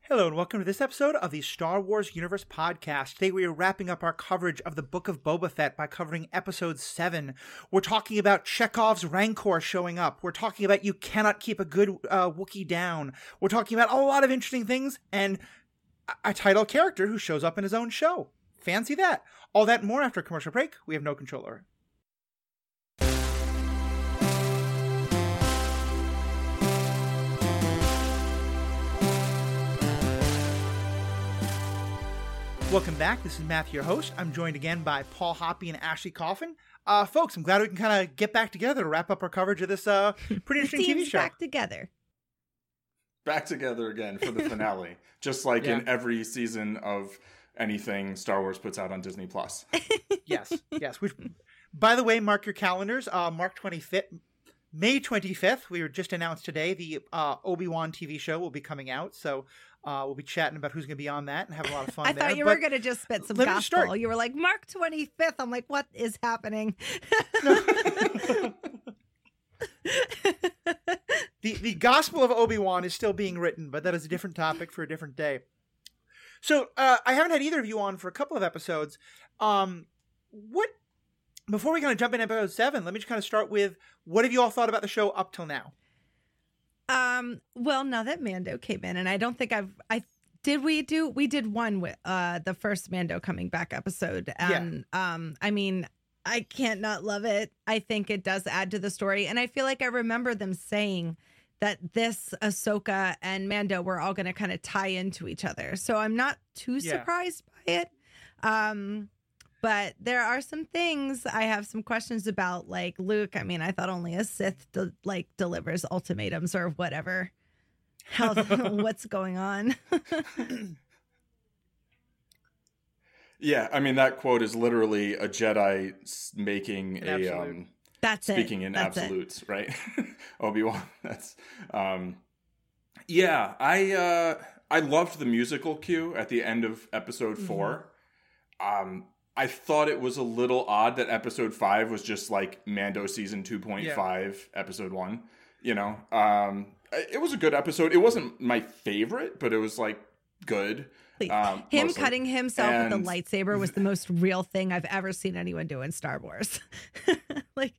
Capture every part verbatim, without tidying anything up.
Hello and welcome to this episode of the Star Wars Universe Podcast. Today we are wrapping up our coverage of the Book of Boba Fett by covering Episode seven. We're talking about Chekhov's Rancor showing up. We're talking about you cannot keep a good uh, Wookiee down. We're talking about a lot of interesting things and a title character who shows up in his own show. Fancy that. All that and more after a commercial break. We have no control over. Welcome back. This is Matthew, your host. I'm joined again by Paul Hoppy and Ashley Coffin. Uh, folks, I'm glad we can kind of get back together to wrap up our coverage of this uh, pretty interesting T V show. Back together. Back together again for the finale, just like yeah. in every season of anything Star Wars puts out on Disney Plus. yes, yes. Which, by the way, mark your calendars. Uh, March twenty-fifth, May twenty-fifth. We were just announced today. The uh, Obi-Wan T V show will be coming out, so. Uh, we'll be chatting about who's going to be on that and have a lot of fun I there. thought you but were going to just spit some let me gospel. start. You were like, March twenty-fifth. I'm like, what is happening? the the Gospel of Obi-Wan is still being written, but that is a different topic for a different day. So uh, I haven't had either of you on for a couple of episodes. Um, what before we kind of jump in episode seven, let me just kind of start with what have you all thought about the show up till now? Um, well, now that Mando came in, and I don't think I've, I did we do, we did one with, uh, the first Mando coming back episode. And, yeah. um, I mean, I can't not love it. I think it does add to the story. And I feel like I remember them saying that this Ahsoka and Mando were all going to kind of tie into each other. So I'm not too yeah. surprised by it. Um, But there are some things I have some questions about, like Luke. I mean, I thought only a Sith de- like delivers ultimatums or whatever. How what's going on? Yeah, I mean that quote is literally a Jedi making An a absolute. um, That's speaking it. in That's absolutes, it. Right? Obi-Wan. That's um, yeah. I uh, I loved the musical cue at the end of Episode four. Mm-hmm. Um. I thought it was a little odd that episode five was just like Mando season two point five, yeah. episode one, you know, um, it was a good episode. It wasn't my favorite, but it was like good. Um, Him mostly. Cutting himself and... with the lightsaber was the most real thing I've ever seen anyone do in Star Wars. like,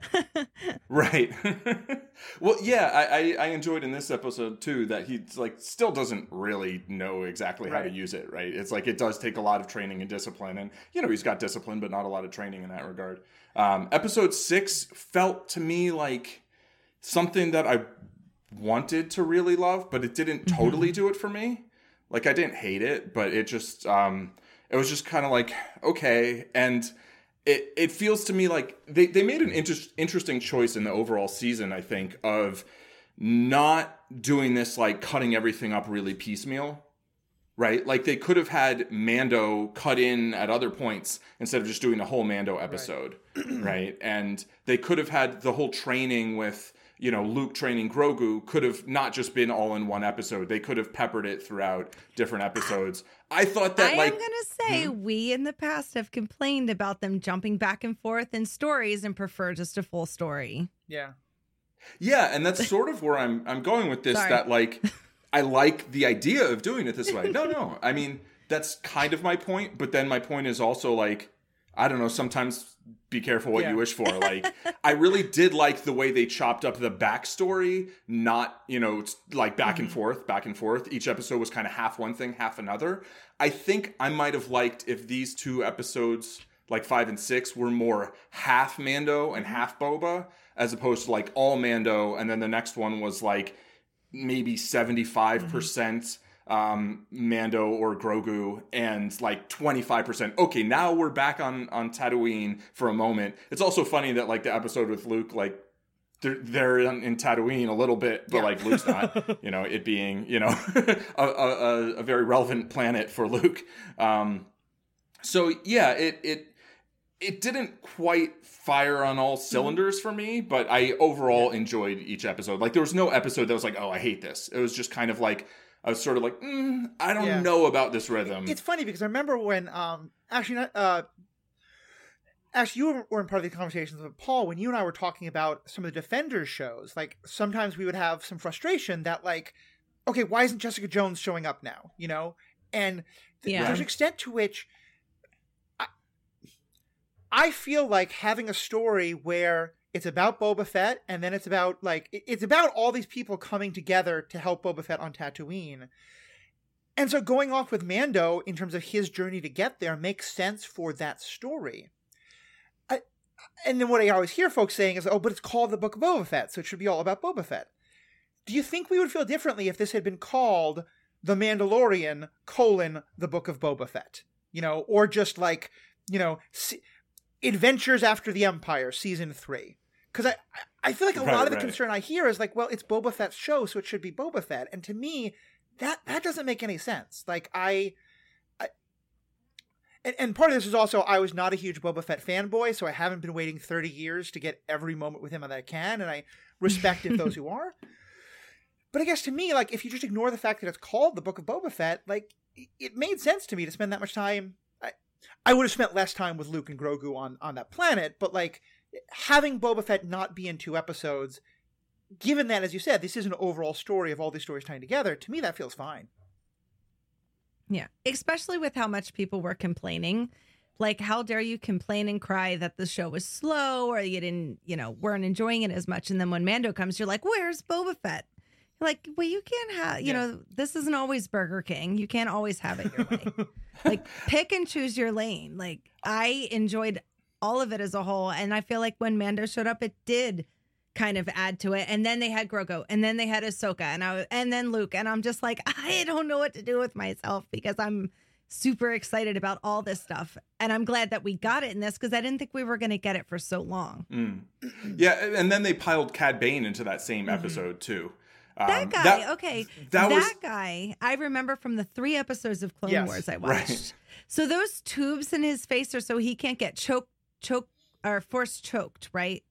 right. Well, yeah, I, I, I enjoyed in this episode too that he like still doesn't really know exactly right. how to use it. Right. It's like it does take a lot of training and discipline, and you know he's got discipline, but not a lot of training in that regard. Um, episode six felt to me like something that I wanted to really love, but it didn't totally mm-hmm. do it for me. Like, I didn't hate it, but it just, um, it was just kind of like, okay. And it it feels to me like they, they made an inter- interesting choice in the overall season, I think, of not doing this, like, cutting everything up really piecemeal, right? Like, they could have had Mando cut in at other points instead of just doing the whole Mando episode, right? right? And they could have had the whole training with... you know, Luke training Grogu could have not just been all in one episode. They could have peppered it throughout different episodes. I thought that, I like... I'm going to say hmm? we in the past have complained about them jumping back and forth in stories and prefer just a full story. Yeah. Yeah, and that's sort of where I'm I'm going with this, Sorry. that, like, I like the idea of doing it this way. No, no. I mean, that's kind of my point, but then my point is also, like, I don't know, sometimes... be careful what yeah. you wish for. Like, I really did like the way they chopped up the backstory, not, you know, like back mm-hmm. and forth, back and forth. Each episode was kind of half one thing, half another. I think I might have liked if these two episodes, like five and six, were more half Mando and half Boba, as opposed to like all Mando. And then the next one was like maybe seventy-five percent mm-hmm. um Mando or Grogu and like twenty-five percent. Okay, now we're back on on Tatooine for a moment. It's also funny that like the episode with Luke, like they're, they're in, in Tatooine a little bit, but yeah. like Luke's not, you know, it being, you know, a, a, a very relevant planet for Luke. Um, so yeah, it, it, it didn't quite fire on all cylinders for me, but I overall yeah. enjoyed each episode. Like there was no episode that was like, oh, I hate this. It was just kind of like, I was sort of like, mm, I don't yeah. know about this rhythm. It's funny because I remember when, um, actually, not, uh, actually, you weren't part of the conversations with Paul when you and I were talking about some of the Defenders shows. Like sometimes we would have some frustration that like okay, why isn't Jessica Jones showing up now? You know, and th- Yeah. there's an extent to which I, I feel like having a story where it's about Boba Fett, and then it's about like it- it's about all these people coming together to help Boba Fett on Tatooine. And so going off with Mando in terms of his journey to get there makes sense for that story. I, and then what I always hear folks saying is, oh, but it's called the Book of Boba Fett, so it should be all about Boba Fett. Do you think we would feel differently if this had been called The Mandalorian, colon, the Book of Boba Fett? You know, or just like, you know, se- Adventures After the Empire, Season three. Because I, I feel like a Right, lot of the right. concern I hear is like, well, it's Boba Fett's show, so it should be Boba Fett. And to me, that that doesn't make any sense. Like, I... I and, and part of this is also, I was not a huge Boba Fett fanboy, so I haven't been waiting thirty years to get every moment with him that I can, and I respect it those who are. But I guess to me, like, if you just ignore the fact that it's called the Book of Boba Fett, like, it made sense to me to spend that much time. I, I would have spent less time with Luke and Grogu on, on that planet, but, like, having Boba Fett not be in two episodes, given that, as you said, this is an overall story of all these stories tying together, to me that feels fine. Yeah, especially with how much people were complaining. Like, how dare you complain and cry that the show was slow or you didn't, you know, weren't enjoying it as much. And then when Mando comes, you're like, where's Boba Fett? You're like, well, you can't have, you Yeah. know, this isn't always Burger King. You can't always have it your way. Like, pick and choose your lane. Like, I enjoyed all of it as a whole. And I feel like when Mando showed up, it did kind of add to it. And then they had Grogu, and then they had Ahsoka, and I and then Luke, and I'm just like, I don't know what to do with myself because I'm super excited about all this stuff, and I'm glad that we got it in this because I didn't think we were going to get it for so long. Mm. Yeah, and then they piled Cad Bane into that same Mm-hmm. episode too. That Um, guy, that- okay, that that, was- guy, I remember from the three episodes of Clone Yes, Wars I right. watched. So those tubes in his face are so he can't get choked, choke, or force choked, right?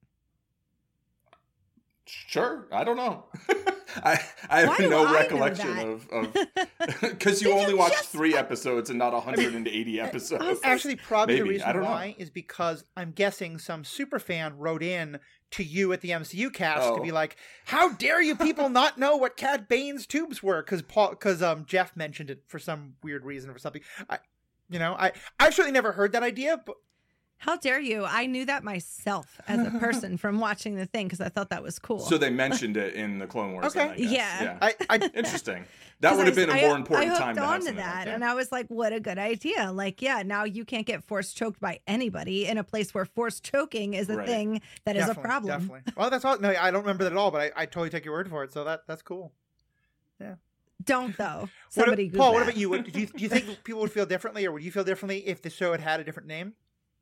Sure, I don't know. I I Why have do no I know recollection that? of of because you Did you only watched just- three episodes and not one hundred eighty episodes. Actually, probably the Maybe. I reason don't know. why is because I'm guessing some super fan wrote in to you at the M C U cast to Oh. be like, "How dare you people not know what Cad Bane's tubes were?" Because Paul, because um Jeff mentioned it for some weird reason or something. I, you know, I I've certainly never heard that idea, but How dare you? I knew that myself as a person from watching the thing because I thought that was cool. So they mentioned it in the Clone Wars. Okay. then, I guess. Yeah. I I Interesting. That 'Cause would have I- been a I- more important I time hooked to have on to something that, like that. and I was like, "What a good idea!" Like, yeah, now you can't get force choked by anybody in a place where force choking is a Right. thing that is a definitely, problem. Definitely. Well, that's all. No, I don't remember that at all, but I, I totally take your word for it. So that that's cool. Don't though. What, Somebody, Paul, Google what that. about you? What, do you do you think people would feel differently, or would you feel differently if the show had had a different name?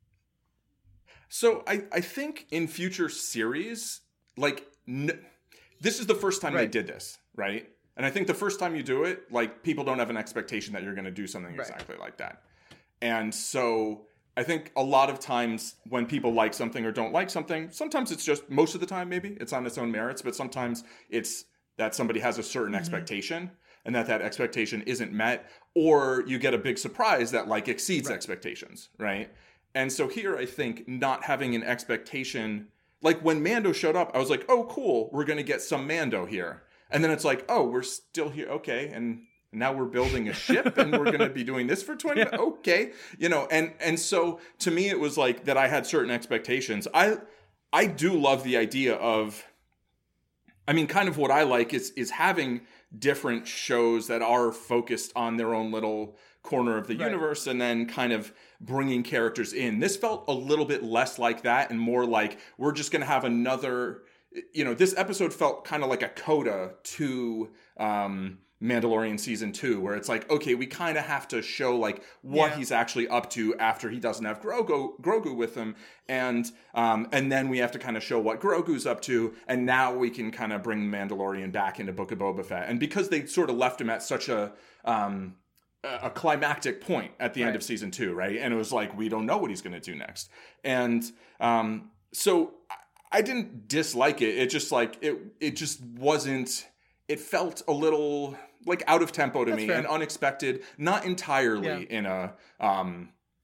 So I, I think in future series, like, n- this is the first time they Right. did this, right? And I think the first time you do it, like, people don't have an expectation that you're going to do something Right. exactly like that. And so I think a lot of times when people like something or don't like something, sometimes it's just, most of the time maybe, it's on its own merits, but sometimes it's that somebody has a certain expectation and that that expectation isn't met, or you get a big surprise that, like, exceeds Right. expectations, right? And so here, I think not having an expectation, like when Mando showed up, I was like, oh, cool, we're going to get some Mando here. And then it's like, oh, we're still here. Okay. And now we're building a ship and we're going to be doing this for twenty minutes. Okay. You know, and, and so to me, it was like that I had certain expectations. I, I do love the idea of, I mean, kind of what I like is, is having different shows that are focused on their own little corner of the Right. universe and then kind of bringing characters in. This felt a little bit less like that and more like we're just going to have another, you know, this episode felt kind of like a coda to um, Mandalorian season two, where it's like, okay, we kind of have to show like what Yeah. he's actually up to after he doesn't have Grogu, Grogu with him. And, um, and then we have to kind of show what Grogu's up to. And now we can kind of bring Mandalorian back into Book of Boba Fett. And because they sort of left him at such a, um, a climactic point at the end Right. of season two, right? And it was like, we don't know what he's going to do next. And um, so I- I didn't dislike it. It just like, it it just wasn't, it felt a little like out of tempo to That's me fair. and unexpected, not entirely Yeah. in a, um,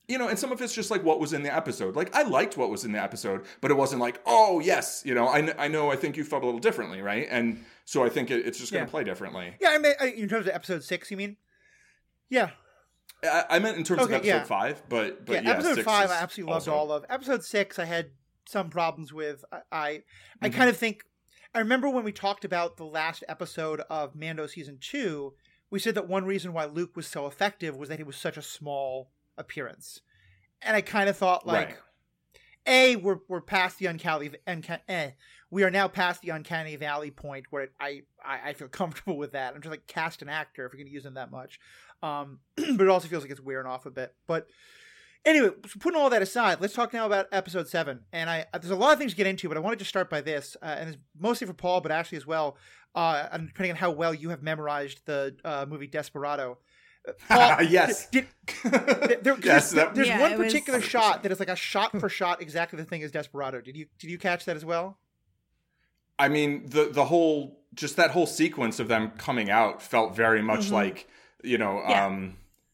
you know, and some of it's just like what was in the episode. Like I liked what was in the episode, but it wasn't like, oh yes, you know, I, I know, I think you felt a little differently, right? And so I think it, it's just going to yeah. play differently. Yeah, I mean, in terms of episode six, you mean? Yeah. I, I meant in terms okay, of episode yeah. five, but, but yeah, yeah episode five I absolutely also... loved all of. Episode six I had some problems with. I I, mm-hmm. I kind of think, I remember when we talked about the last episode of Mando season two, we said that one reason why Luke was so effective was that he was such a small appearance. And I kind of thought, like, right. A, we're we're past the uncanny, uncanny eh, we are now past the uncanny valley point where it, I, I I feel comfortable with that. I'm just like, cast an actor if you're going to use him that much. Um, but it also feels like it's wearing off a bit. But anyway, so putting all that aside, let's talk now about episode seven. And I there's a lot of things to get into, but I wanted to start by this, uh, and it's mostly for Paul, but Ashley as well. Uh, and depending on how well you have memorized the uh, movie Desperado. Paul, yes. Did, did, there, yes. There's, there's yeah, one particular was... shot that is like a shot for shot, exactly the thing as Desperado. Did you did you catch that as well? I mean, the the whole just that whole sequence of them coming out felt very much mm-hmm. like, you know, yeah. um,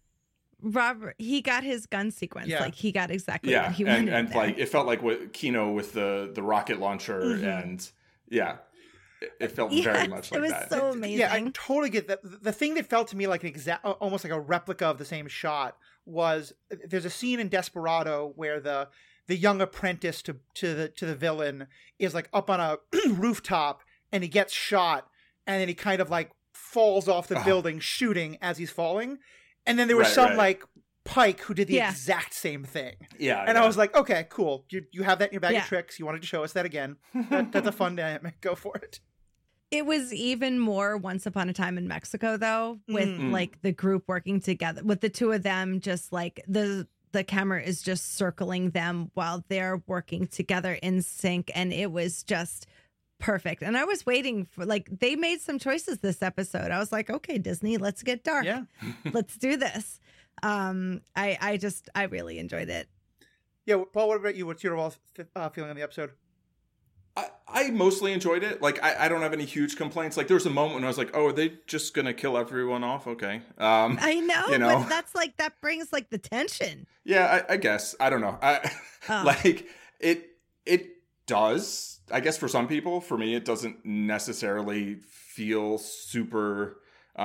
Robert. He got his gun sequence. Yeah. Like he got exactly yeah. what he and, wanted. And there. like it felt like what Kino with the the rocket launcher, mm-hmm. and yeah. It felt yes, very much like it was that. so amazing. Yeah, I totally get that. The thing that felt to me like an exact, almost like a replica of the same shot was there's a scene in Desperado where the the young apprentice to to the to the villain is like up on a rooftop and he gets shot and then he kind of like falls off the oh. building shooting as he's falling, and then there was right, some right. like Pike who did the yeah. exact same thing. Yeah, and yeah. I was like, okay, cool. You you have that in your bag yeah. of tricks. You wanted to show us that again. That, that's a fun dynamic. Go for it. It was even more Once Upon a Time in Mexico, though, with mm. like the group working together, with the two of them, just like the the camera is just circling them while they're working together in sync. And it was just perfect. And I was waiting for, like, they made some choices this episode. I was like, okay, Disney, let's get dark. Yeah. Let's do this. Um, I, I just, I really enjoyed it. Yeah. Paul, what about you? What's your overall uh, feeling on the episode? I, I mostly enjoyed it. Like, I, I don't have any huge complaints. Like, there was a moment when I was like, oh, are they just going to kill everyone off? Okay. Um, I know, you know, but that's like, that brings like the tension. Yeah, I, I guess. I don't know. I oh. Like, it it does, I guess for some people. For me, it doesn't necessarily feel super...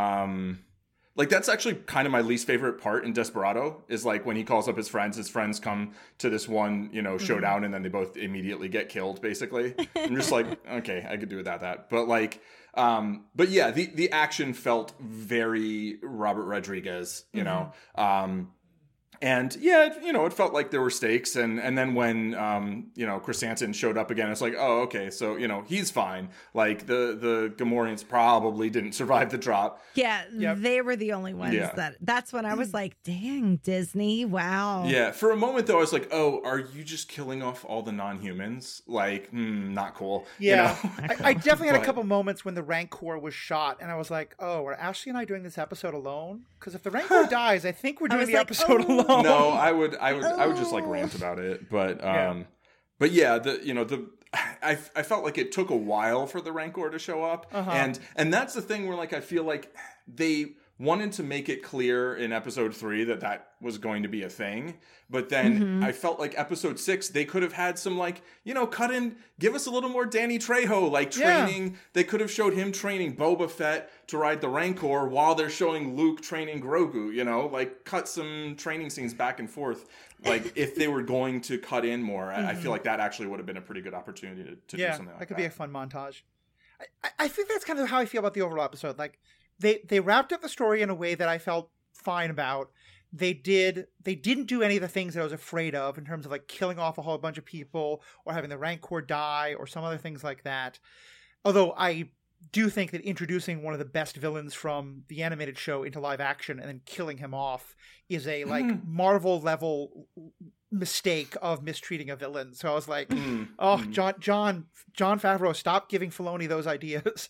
Um, Like, that's actually kind of my least favorite part in Desperado is, like, when he calls up his friends, his friends come to this one, you know, showdown, mm-hmm. and then they both immediately get killed, basically. I'm just like, okay, I could do without that. But, like, um, but yeah, the, the action felt very Robert Rodriguez, you mm-hmm. know? Um, and, yeah, it, you know, it felt like there were stakes. And, and then when, um, you know, Chrysanthemum showed up again, it's like, oh, okay, so, you know, he's fine. Like, the, the Gamorreans probably didn't survive the drop. Yeah, yep. they were the only ones yeah. that, that's when I was like, dang, Disney, wow. Yeah, for a moment, though, I was like, oh, are you just killing off all the non-humans? Like, hmm, not cool. Yeah, you know? I, I definitely had but, a couple moments when the Rancor was shot, and I was like, oh, are Ashley and I doing this episode alone? Because if the Rancor dies, I think we're doing the like, episode oh. alone. No, I would, I would, I would just like Oh. rant about it, but, um, Yeah. but yeah, the you know the, I I felt like it took a while for the Rancor to show up, Uh-huh. and and that's the thing where like I feel like they wanted to make it clear in episode three that that was going to be a thing, but then Mm-hmm. I felt like episode six they could have had some like you know cut in, give us a little more Danny Trejo like training. Yeah. They could have showed him training Boba Fett to ride the Rancor while they're showing Luke training Grogu. You know, like cut some training scenes back and forth. Like if they were going to cut in more, mm-hmm. I feel like that actually would have been a pretty good opportunity to, to yeah, do something like that. that could be a fun montage. I, I think that's kind of how I feel about the overall episode. Like they they wrapped up the story in a way that I felt fine about. They did they didn't do any of the things that I was afraid of in terms of like killing off a whole bunch of people or having the Rancor die or some other things like that. Although I do think that introducing one of the best villains from the animated show into live action and then killing him off is a like mm. Marvel level mistake of mistreating a villain. So I was like, mm. oh, mm. John, John, John Favreau, stop giving Filoni those ideas.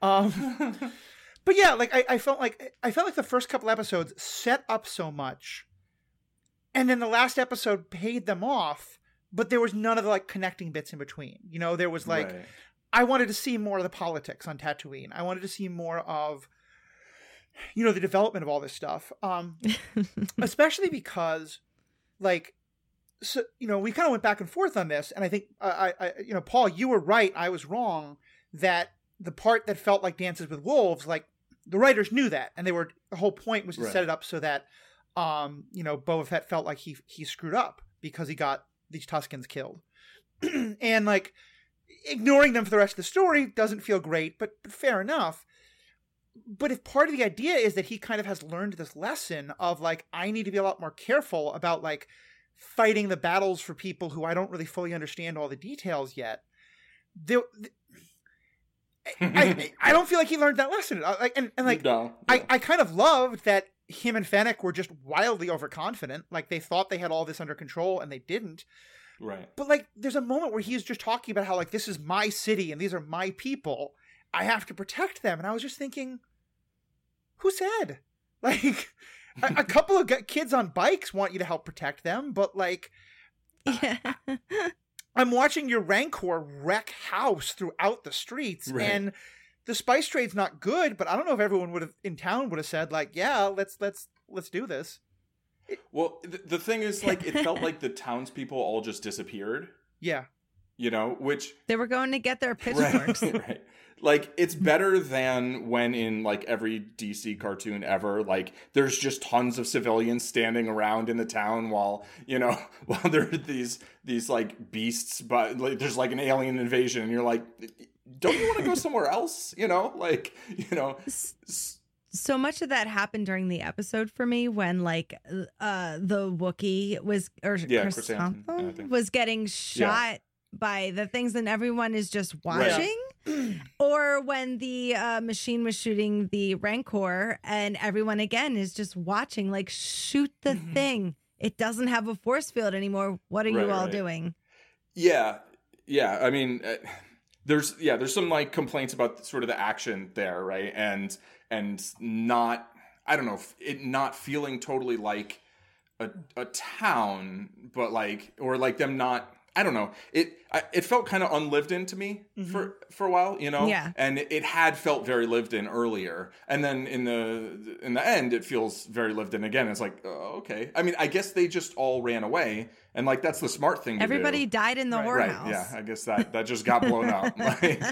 Um, but yeah, like I, I felt like I felt like the first couple episodes set up so much, and then the last episode paid them off. But there was none of the like connecting bits in between. You know, there was like. Right. I wanted to see more of the politics on Tatooine. I wanted to see more of, you know, the development of all this stuff. Um, especially because like, so, you know, we kind of went back and forth on this. And I think, uh, I, I, you know, Paul, you were right. I was wrong that the part that felt like Dances with Wolves, like the writers knew that. And they were, the whole point was to Right. set it up so that, um, you know, Boba Fett felt like he, he screwed up because he got these Tuskens killed. And like ignoring them for the rest of the story doesn't feel great, but, but fair enough. But if part of the idea is that he kind of has learned this lesson of like, I need to be a lot more careful about like fighting the battles for people who I don't really fully understand all the details yet. There, I, I don't feel like he learned that lesson. Like, and, and like, No, no. I, I kind of loved that him and Fennec were just wildly overconfident. Like they thought they had all this under control and they didn't. Right. But like, there's a moment where he's just talking about how like, this is my city and these are my people. I have to protect them. And I was just thinking, who said? Like, a, a couple of g- kids on bikes want you to help protect them. But like, Yeah. I'm watching your Rancor wreck house throughout the streets. Right. And the spice trade's not good, but I don't know if everyone would have in town would have said like, yeah, let's, let's, let's do this. Well, th- the thing is, like, it felt like the townspeople all just disappeared, Yeah. you know, which... They were going to get their pitchforks. Right, right. Like, it's better than when in, like, every D C cartoon ever, like, there's just tons of civilians standing around in the town while, you know, while there are these, these like, beasts, but, like, there's, like, an alien invasion, and you're like, don't you want to go somewhere else? You know? Like, you know... S- So much of that happened during the episode for me when like uh the Wookiee was or Yeah, Chris Chrysanthemum, Santham I think. was getting shot by the things and everyone is just watching. Right. Or when the uh, machine was shooting the Rancor and everyone again is just watching, like, shoot the Mhm. thing. It doesn't have a force field anymore. What are Right, you all right. doing? Yeah, yeah. I mean, uh, there's yeah, there's some like complaints about sort of the action there, right? And and not, I don't know, it not feeling totally like a a town, but like or like them not. I don't know. It I, it felt kind of unlived in to me Mhm. for for a while, you know. Yeah. And it, it had felt very lived in earlier, and then in the in the end, it feels very lived in again. It's like, oh, okay. I mean, I guess they just all ran away, and like that's the smart thing to Everybody do. died in the Right, whorehouse. Right, yeah, I guess that, that just got blown up. Like,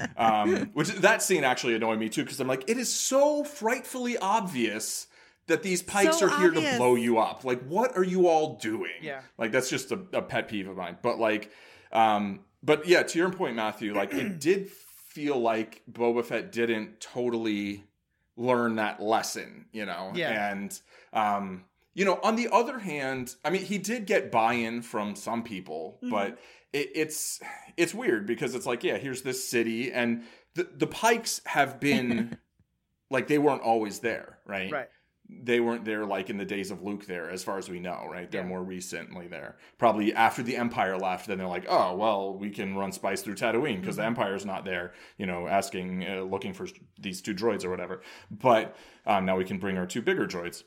um, which that scene actually annoyed me too, because I'm like, it is so frightfully obvious that these pikes So are here obvious. to blow you up. Like, what are you all doing? Yeah. Like, that's just a, a pet peeve of mine. But like, um, but yeah, to your point, Matthew, like it did feel like Boba Fett didn't totally learn that lesson, you know? Yeah. And, um, you know, on the other hand, I mean, he did get buy-in from some people, Mhm. but it, it's it's weird because it's like, yeah, here's this city, and the the Pikes have been like they weren't always there, right? Right. They weren't there like in the days of Luke there, as far as we know, right? They're Yeah. more recently there. Probably after the Empire left, then they're like, oh, well, we can run spice through Tatooine because Mhm. the Empire's not there, you know, asking, uh, looking for these two droids or whatever. But um, now we can bring our two bigger droids.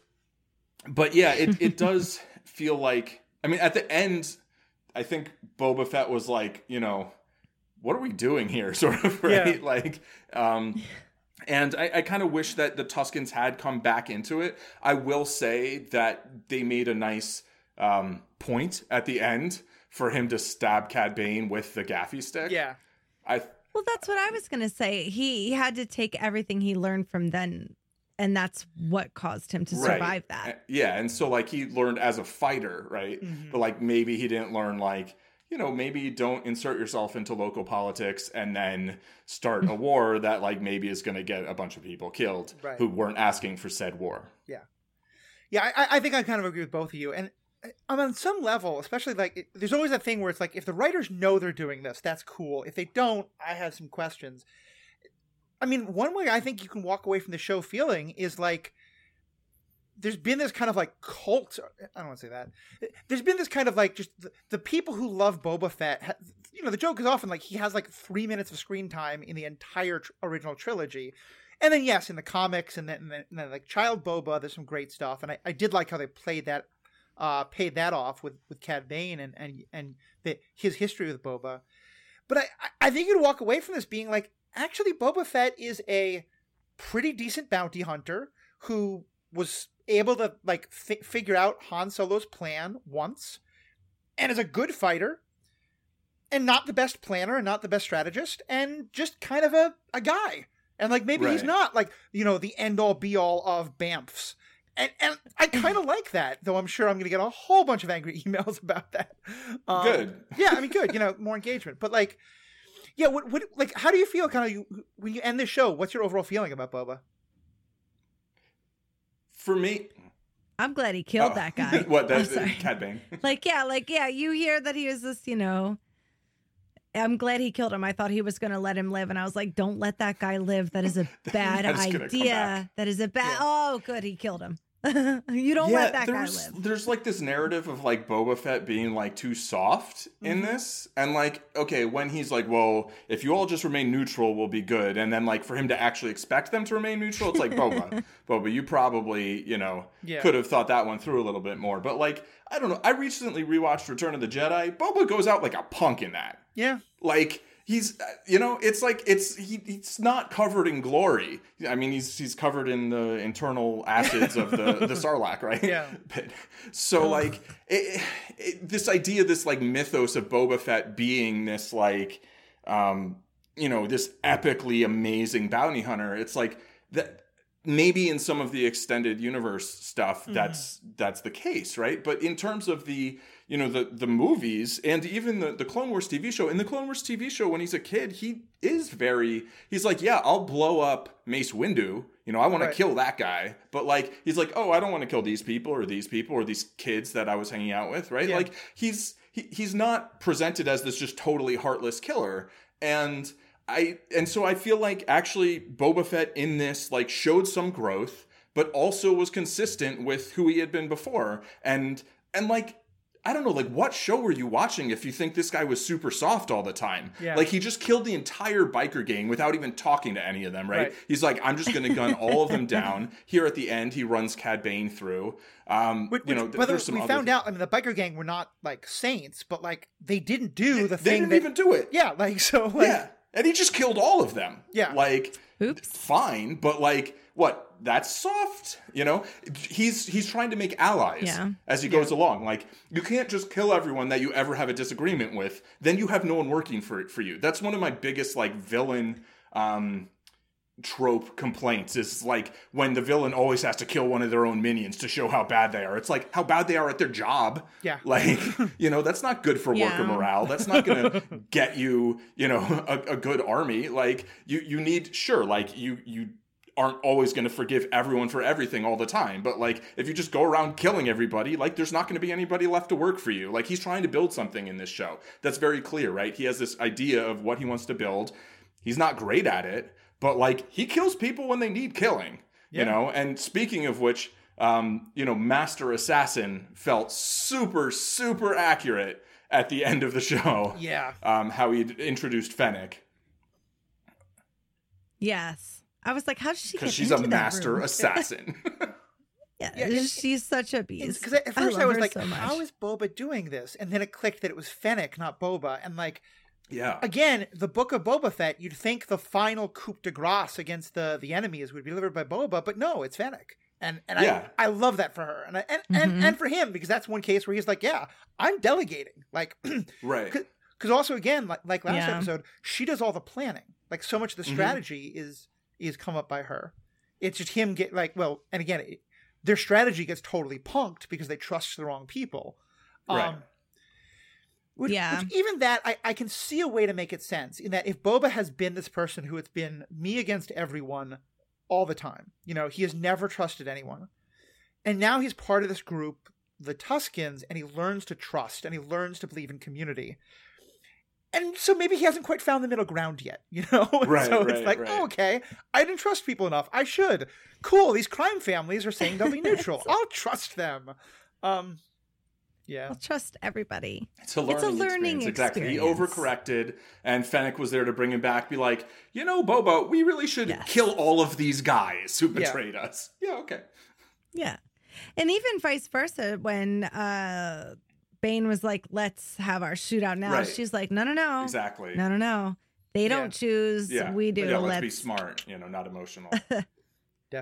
But yeah, it, it does feel like, I mean, at the end, I think Boba Fett was like, you know, what are we doing here? Sort of, right? Yeah. Like, um, and I, I kind of wish that the Tuskens had come back into it. I will say that they made a nice um, point at the end for him to stab Cad Bane with the gaffy stick. Yeah. I Well, that's what I was going to say. He, he had to take everything he learned from then, and that's what caused him to Right. survive that. Uh, Yeah, and so like he learned as a fighter, right? Mhm. But like maybe he didn't learn like, you know, maybe don't insert yourself into local politics and then start a war that like maybe is going to get a bunch of people killed Right. who weren't asking for said war. Yeah, I, I think I kind of agree with both of you. And on some level, especially like, it, there's always that thing where it's like, if the writers know they're doing this, that's cool. If they don't, I have some questions. I mean, one way I think you can walk away from the show feeling is like, there's been this kind of like cult. I don't want to say that. There's been this kind of like just the, the people who love Boba Fett. Ha, you know, the joke is often like he has like three minutes of screen time in the entire tr- original trilogy. And then, yes, in the comics and then, and then, and then like Child Boba, there's some great stuff. And I, I did like how they played that, uh, paid that off with, with Cad Bane and, and, and the, his history with Boba. But I, I think you'd walk away from this being like, actually, Boba Fett is a pretty decent bounty hunter who was able to like f- figure out Han Solo's plan once, and is a good fighter, and not the best planner and not the best strategist, and just kind of a, a guy. And like maybe right. he's not like, you know, the end all be all of B A M Fs. And and I kind of like that, though I'm sure I'm going to get a whole bunch of angry emails about that. Um, good. Yeah, I mean, good. You know, more engagement. But like, yeah, what, what like, how do you feel kind of you, when you end this show? What's your overall feeling about Boba? For me, I'm glad he killed oh. that guy. What? That's Cad Bane. Like, yeah, like, yeah, you hear that he was this, you know, I'm glad he killed him. I thought he was going to let him live. And I was like, don't let that guy live. That is a bad idea. That is a bad. Yeah. Oh, good. He killed him. You don't yeah, let that guy live. There's like this narrative of like Boba Fett being like too soft mm-hmm. in this. And like, okay, when he's like, well, if you all just remain neutral, we'll be good. And then like for him to actually expect them to remain neutral, it's like, Boba, Boba, you probably, you know, yeah. could have thought that one through a little bit more. But like, I don't know. I recently rewatched Return of the Jedi. Boba goes out like a punk in that. Yeah. Like, he's, you know, it's like, it's, he, he's not covered in glory. I mean, he's, he's covered in the internal acids of the, the Sarlacc, right? Yeah. But, so like, it, it, this idea, this like mythos of Boba Fett being this like, um, you know, this epically amazing bounty hunter. It's like that. Maybe in some of the extended universe stuff, that's mm. that's the case, right? But in terms of the, you know, the the movies and even the, the Clone Wars T V show, in the Clone Wars T V show, when he's a kid, he is very, he's like, yeah, I'll blow up Mace Windu. You know, I want right. to kill that guy. But like, he's like, oh, I don't want to kill these people or these people or these kids that I was hanging out with, right? Yeah. Like, he's he, he's not presented as this just totally heartless killer. And I and so I feel like actually Boba Fett in this like showed some growth, but also was consistent with who he had been before. And and like, I don't know, like what show were you watching if you think this guy was super soft all the time? Yeah. Like he just killed the entire biker gang without even talking to any of them, right? right. He's like, I'm just going to gun all of them down. Here at the end, he runs Cad Bane through. Um, which, you know, which, by the way, some we other found th- out. I mean, the biker gang were not like saints, but like they didn't do the they thing. They didn't that, even do it. Yeah, like so. Like, yeah. And he just killed all of them. Yeah. Like, oops. Fine, but like, what? That's soft, you know? He's he's trying to make allies yeah. as he goes yeah. along. Like, you can't just kill everyone that you ever have a disagreement with. Then you have no one working for for you. That's one of my biggest, like, villain um, trope complaints is, like, when the villain always has to kill one of their own minions to show how bad they are. It's like, how bad they are at their job. Yeah. Like, you know, that's not good for yeah. worker morale. That's not going to get you, you know, a, a good army. Like, you, you need, sure, like, you, you, aren't always going to forgive everyone for everything all the time. But like, if you just go around killing everybody, like there's not going to be anybody left to work for you. Like he's trying to build something in this show. That's very clear, right? He has this idea of what he wants to build. He's not great at it, but like he kills people when they need killing, yeah. you know? And speaking of which, um, you know, Master Assassin felt super, super accurate at the end of the show. Yeah. Um, how he introduced Fennec. Yes. I was like, how did she get into Because she's a that master room? assassin. yeah, yeah she's such a beast. Because at first I, I was like, so how is Boba doing this? And then it clicked that it was Fennec, not Boba. And like, yeah. again, the Book of Boba Fett, you'd think the final coup de grace against the, the enemies would be delivered by Boba, but no, it's Fennec. And and yeah. I I love that for her. And I, and, mm-hmm. and and for him, because that's one case where he's like, yeah, I'm delegating. Like, right. Because also, again, like, like last yeah. episode, she does all the planning. Like, so much of the strategy mm-hmm. is... is come up by her. It's just him get like, well, and again, it, their strategy gets totally punked because they trust the wrong people. Right. Um, which, yeah. which even that, I, I can see a way to make it sense in that if Boba has been this person who has been me against everyone all the time, you know, he has never trusted anyone. And now he's part of this group, the Tuskens, and he learns to trust and he learns to believe in community. And so maybe he hasn't quite found the middle ground yet, you know? Right, so it's right, like, right. oh, okay, I didn't trust people enough. I should. Cool, these crime families are saying they'll be neutral. I'll trust them. Um, yeah. I'll trust everybody. It's a learning, it's a learning experience. experience. Exactly. He overcorrected, and Fennec was there to bring him back, be like, you know, Boba, we really should yes. kill all of these guys who betrayed yeah. us. Yeah, okay. Yeah. And even vice versa, when... uh Bane was like, let's have our shootout now. Right. She's like, no, no, no. Exactly. No, no, no. They don't yeah. choose. Yeah. We do. Yeah, let's, let's be smart, you know, not emotional. Definitely.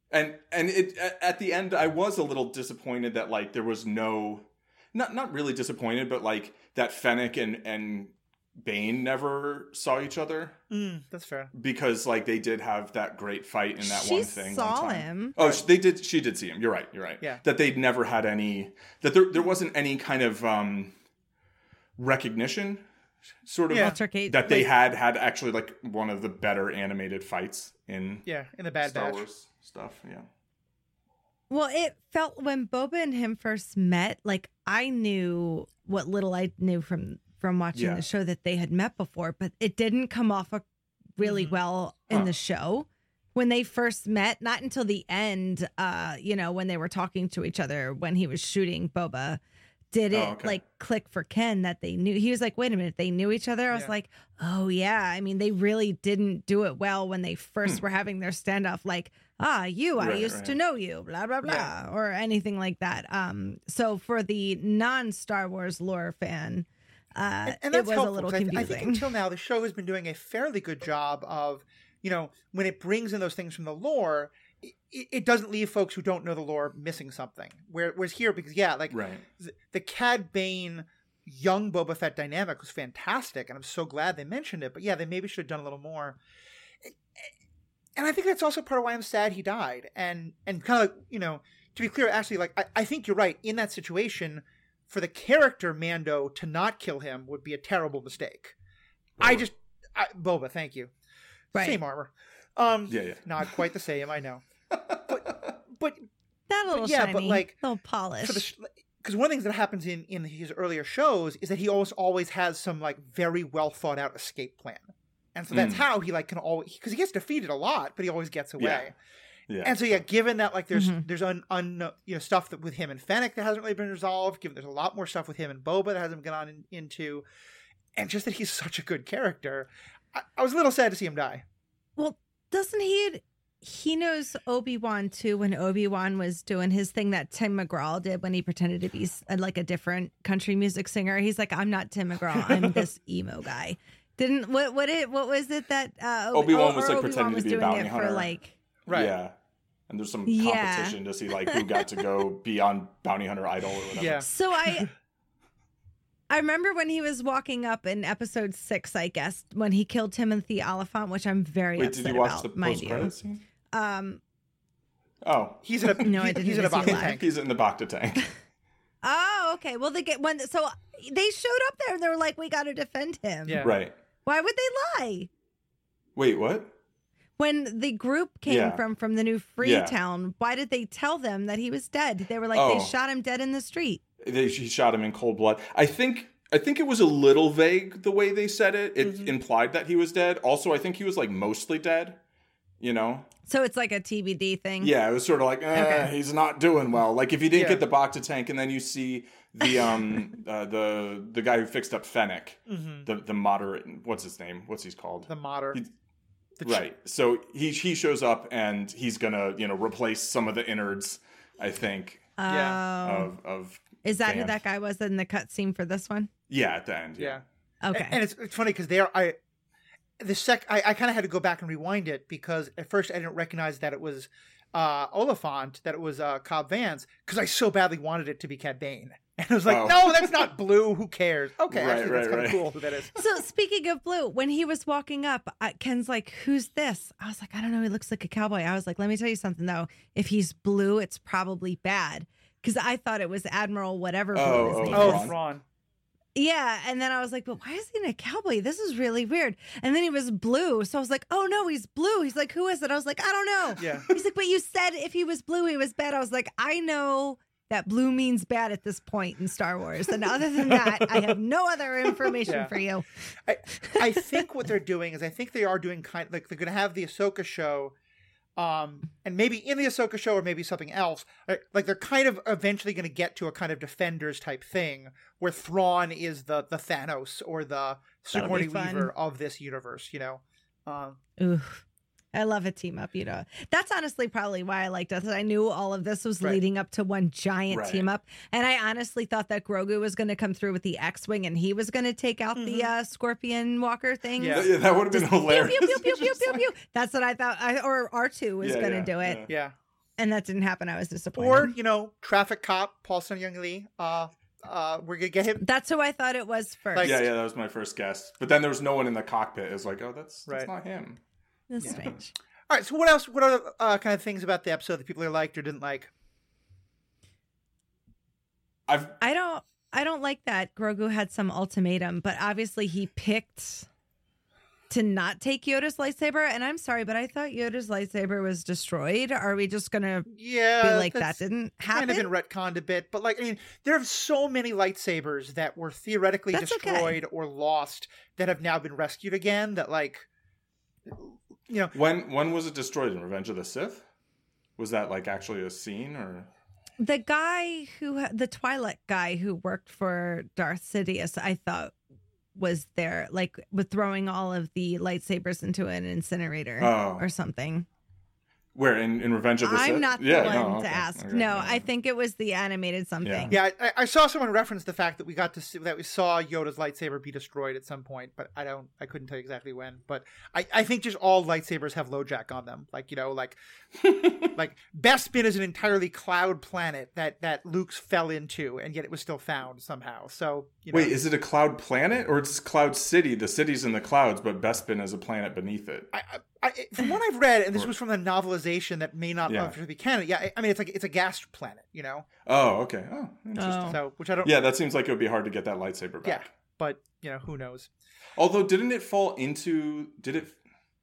And and it at the end, I was a little disappointed that like there was no, not not really disappointed, but like that Fennec and and Bane never saw each other. Mm, that's fair. Because like they did have that great fight in that she one thing. saw one time. him. Oh, they did. She did see him. You're right. You're right. Yeah. That they'd never had any. That there there wasn't any kind of um, recognition. Sort of Yeah. Altercate. that they like- had had actually like one of the better animated fights in Yeah, in the Bad Star Batch. Wars stuff. Yeah. Well, it felt when Boba and him first met, like I knew what little I knew from from watching Yeah. the show that they had met before, but it didn't come off a really Mhm. well in Huh. the show. When they first met, not until the end, uh, you know, when they were talking to each other when he was shooting Boba, did it Oh, okay. like click for Ken that they knew. He was like, wait a minute, they knew each other. I was Yeah. like, oh yeah. I mean, they really didn't do it well when they first Hmm. were having their standoff. Like, ah, you, I Right, used right. to know you, blah blah blah, Yeah. or anything like that. Um, so for the non-Star Wars lore fan, uh, And it that's was helpful, a little 'cause I, I confusing. think until now, the show has been doing a fairly good job of, you know, when it brings in those things from the lore, it, it doesn't leave folks who don't know the lore missing something. Where, whereas here, because yeah, like Right. the, the Cad Bane young Boba Fett dynamic was fantastic, and I'm so glad they mentioned it. But yeah, they maybe should have done a little more. And I think that's also part of why I'm sad he died. And and kind of like, you know, to be clear, actually, like I, I think you're right. In that situation, for the character Mando to not kill him would be a terrible mistake. I just I, Boba, thank you. Right. Same armor. Um, Yeah, yeah. Not quite the same, I know. But but that little yeah, shiny, but, like, little polish. for the because one of the things that happens in in his earlier shows is that he almost always has some like very well thought out escape plan, and so that's Mm. how he like can always, because he gets defeated a lot, but he always gets away. Yeah. And so yeah, given that like there's Mhm. there's un, un you know stuff that with him and Fennec that hasn't really been resolved, given there's a lot more stuff with him and Boba that hasn't gone in, into, and just that he's such a good character, I, I was a little sad to see him die. Well, doesn't he? He knows Obi-Wan too. When Obi-Wan was doing his thing that Tim McGraw did when he pretended to be s- like a different country music singer, he's like, "I'm not Tim McGraw. I'm this emo guy." Didn't what? What it? What was it that uh, Obi-Wan or- was, or like, Obi-Wan pretending to was be a doing bounty it hunter. for like. Right. Yeah. And there's some Yeah. competition to see like who got to go be on Bounty Hunter Idol or whatever. Yeah. So I. I remember when he was walking up in episode six, I guess, when he killed Timothy Oliphant, which I'm very Wait, upset did you watch about, the mind post you. credit scene? Um, Oh. He's in a No, I he- didn't he's in a even see box it tank. He's in the Bacta tank. oh, okay. Well, they get when so they showed up there and they were like, "We got to defend him." Yeah. Right. Why would they lie? Wait, what? When the group came Yeah. from from the new Freetown, why did they tell them that he was dead? They were like, Oh. they shot him dead in the street. They he shot him in cold blood. I think I think it was a little vague the way they said it. It Mhm. implied that he was dead. Also, I think he was like mostly dead. You know? So it's like a T B D thing. Yeah, it was sort of like, eh, Okay. he's not doing well. Like if you didn't Yeah. get the Bacta tank, and then you see the um uh, the the guy who fixed up Fennec, Mhm. the the moderate, what's his name? What's he's called? The modder. He- The ch- Right. So he he shows up and he's gonna you know replace some of the innards. I think Oh. of of Is that who Van. that guy was in the cutscene for this one? yeah at the end. Yeah. Okay. And it's it's funny because they are I the sec I, I kind of had to go back and rewind it because at first I didn't recognize that it was uh Oliphant, that it was uh Cobb Vance, because I so badly wanted it to be Cad Bane. And I was like, Oh. no, that's not Blue. Who cares? Okay, Right, actually, that's right, kind of right. cool who that is. So speaking of Blue, when he was walking up, uh, Ken's like, "Who's this?" I was like, "I don't know. He looks like a cowboy." I was like, "Let me tell you something though. If he's blue, it's probably bad." Because I thought it was Admiral whatever Blue Oh, his oh, name Oh, is. Thrawn. Thrawn. Yeah, and then I was like, "But why is he in a cowboy? This is really weird." And then he was blue, so I was like, "Oh no, he's blue." He's like, "Who is it?" I was like, "I don't know." Yeah. He's like, "But you said if he was blue, he was bad." I was like, "I know that blue means bad at this point in Star Wars, and other than that, I have no other information Yeah. for you." I, I think what they're doing is I think they are doing kind like they're going to have the Ahsoka show, um, and maybe in the Ahsoka show or maybe something else. Like, like they're kind of eventually going to get to a kind of Defenders type thing where Thrawn is the the Thanos or the That'll be Sigourney fun. Weaver of this universe. You know, um, Ooh, I love a team up, you know. That's honestly probably why I liked it. I knew all of this was Right. leading up to one giant Right. team up. And I honestly thought that Grogu was going to come through with the X-Wing and he was going to take out the uh, Scorpion Walker thing. Yeah. Yeah, that would have been hilarious. Pew, pew, pew, pew, Just pew, like- pew. That's what I thought. I, or R two was Yeah, going to yeah, do it. yeah. yeah, And that didn't happen. I was disappointed. Or, you know, traffic cop, Paul Sun-Young Lee. Uh, uh, we're going to get him. That's who I thought it was first. Like- Yeah, yeah, that was my first guess. But then there was no one in the cockpit. It was like, oh, that's, that's Right. not him. That's Yeah. strange. All right, so what else? What other uh, kind of things about the episode that people liked or didn't like? I've I don't I don't like that Grogu had some ultimatum, but obviously he picked to not take Yoda's lightsaber. And I'm sorry, but I thought Yoda's lightsaber was destroyed. Are we just gonna Yeah, be like that that's didn't happen? kind of been retconned a bit, but like I mean, there are so many lightsabers that were theoretically That's okay. destroyed or lost that have now been rescued again. That like, you know, when when was it destroyed in Revenge of the Sith? Was that like actually a scene or? The guy who, the Twi'lek guy who worked for Darth Sidious, I thought was there, like with throwing all of the lightsabers into an incinerator Oh. or something. Where in, in Revenge of the Sith? I'm not the yeah, one no, to okay, ask. okay, no, yeah. I think it was the animated something. yeah, I, I saw someone reference the fact that we got to see that we saw Yoda's lightsaber be destroyed at some point, but I don't, I couldn't tell you exactly when. But I, I think just all lightsabers have LoJack on them, like you know, like like Bespin is an entirely cloud planet that that Luke's fell into, and yet it was still found somehow. So you know, Wait, is it a cloud planet or it's Cloud City? The city's in the clouds, but Bespin is a planet beneath it. I, I, I, from what I've read, and this was from the novelization that may not Yeah. obviously be canon. Yeah, I, I mean it's like it's a gas planet, you know. Oh, okay. Oh, interesting. Oh. So which I don't. Yeah, that seems like it would be hard to get that lightsaber back. Yeah, but you know who knows. Although, didn't it fall into? Did it?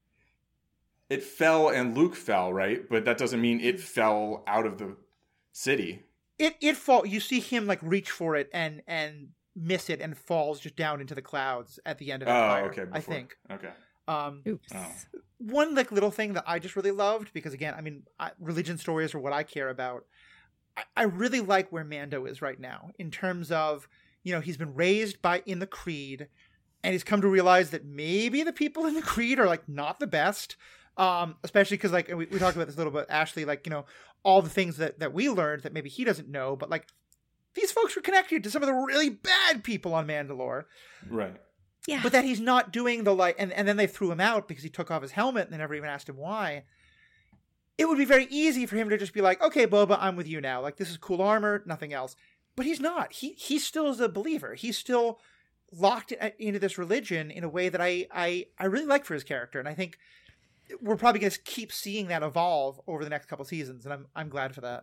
It fell and Luke fell, right? But that doesn't mean it fell out of the city. It it fall. You see him like reach for it and and miss it and falls just down into the clouds at the end of Oh, Empire. okay. I before- think. Okay. Um, Oops. Oh. one like little thing that I just really loved because again, I mean, I, religion stories are what I care about. I, I really like where Mando is right now in terms of you know he's been raised by in the Creed, and he's come to realize that maybe the people in the Creed are like not the best. Um, especially because like and we, we talked about this a little bit, Ashley. Like you know all the things that that we learned that maybe he doesn't know, but like these folks were connected to some of the really bad people on Mandalore. Right. Yeah. But that he's not doing the like, and, and then they threw him out because he took off his helmet and they never even asked him why. It would be very easy for him to just be like, okay, Boba, I'm with you now. Like, this is cool armor, nothing else. But he's not. He he still is a believer. He's still locked in, into this religion in a way that I, I, I really like for his character. And I think we're probably going to keep seeing that evolve over the next couple seasons. And I'm I'm glad for that.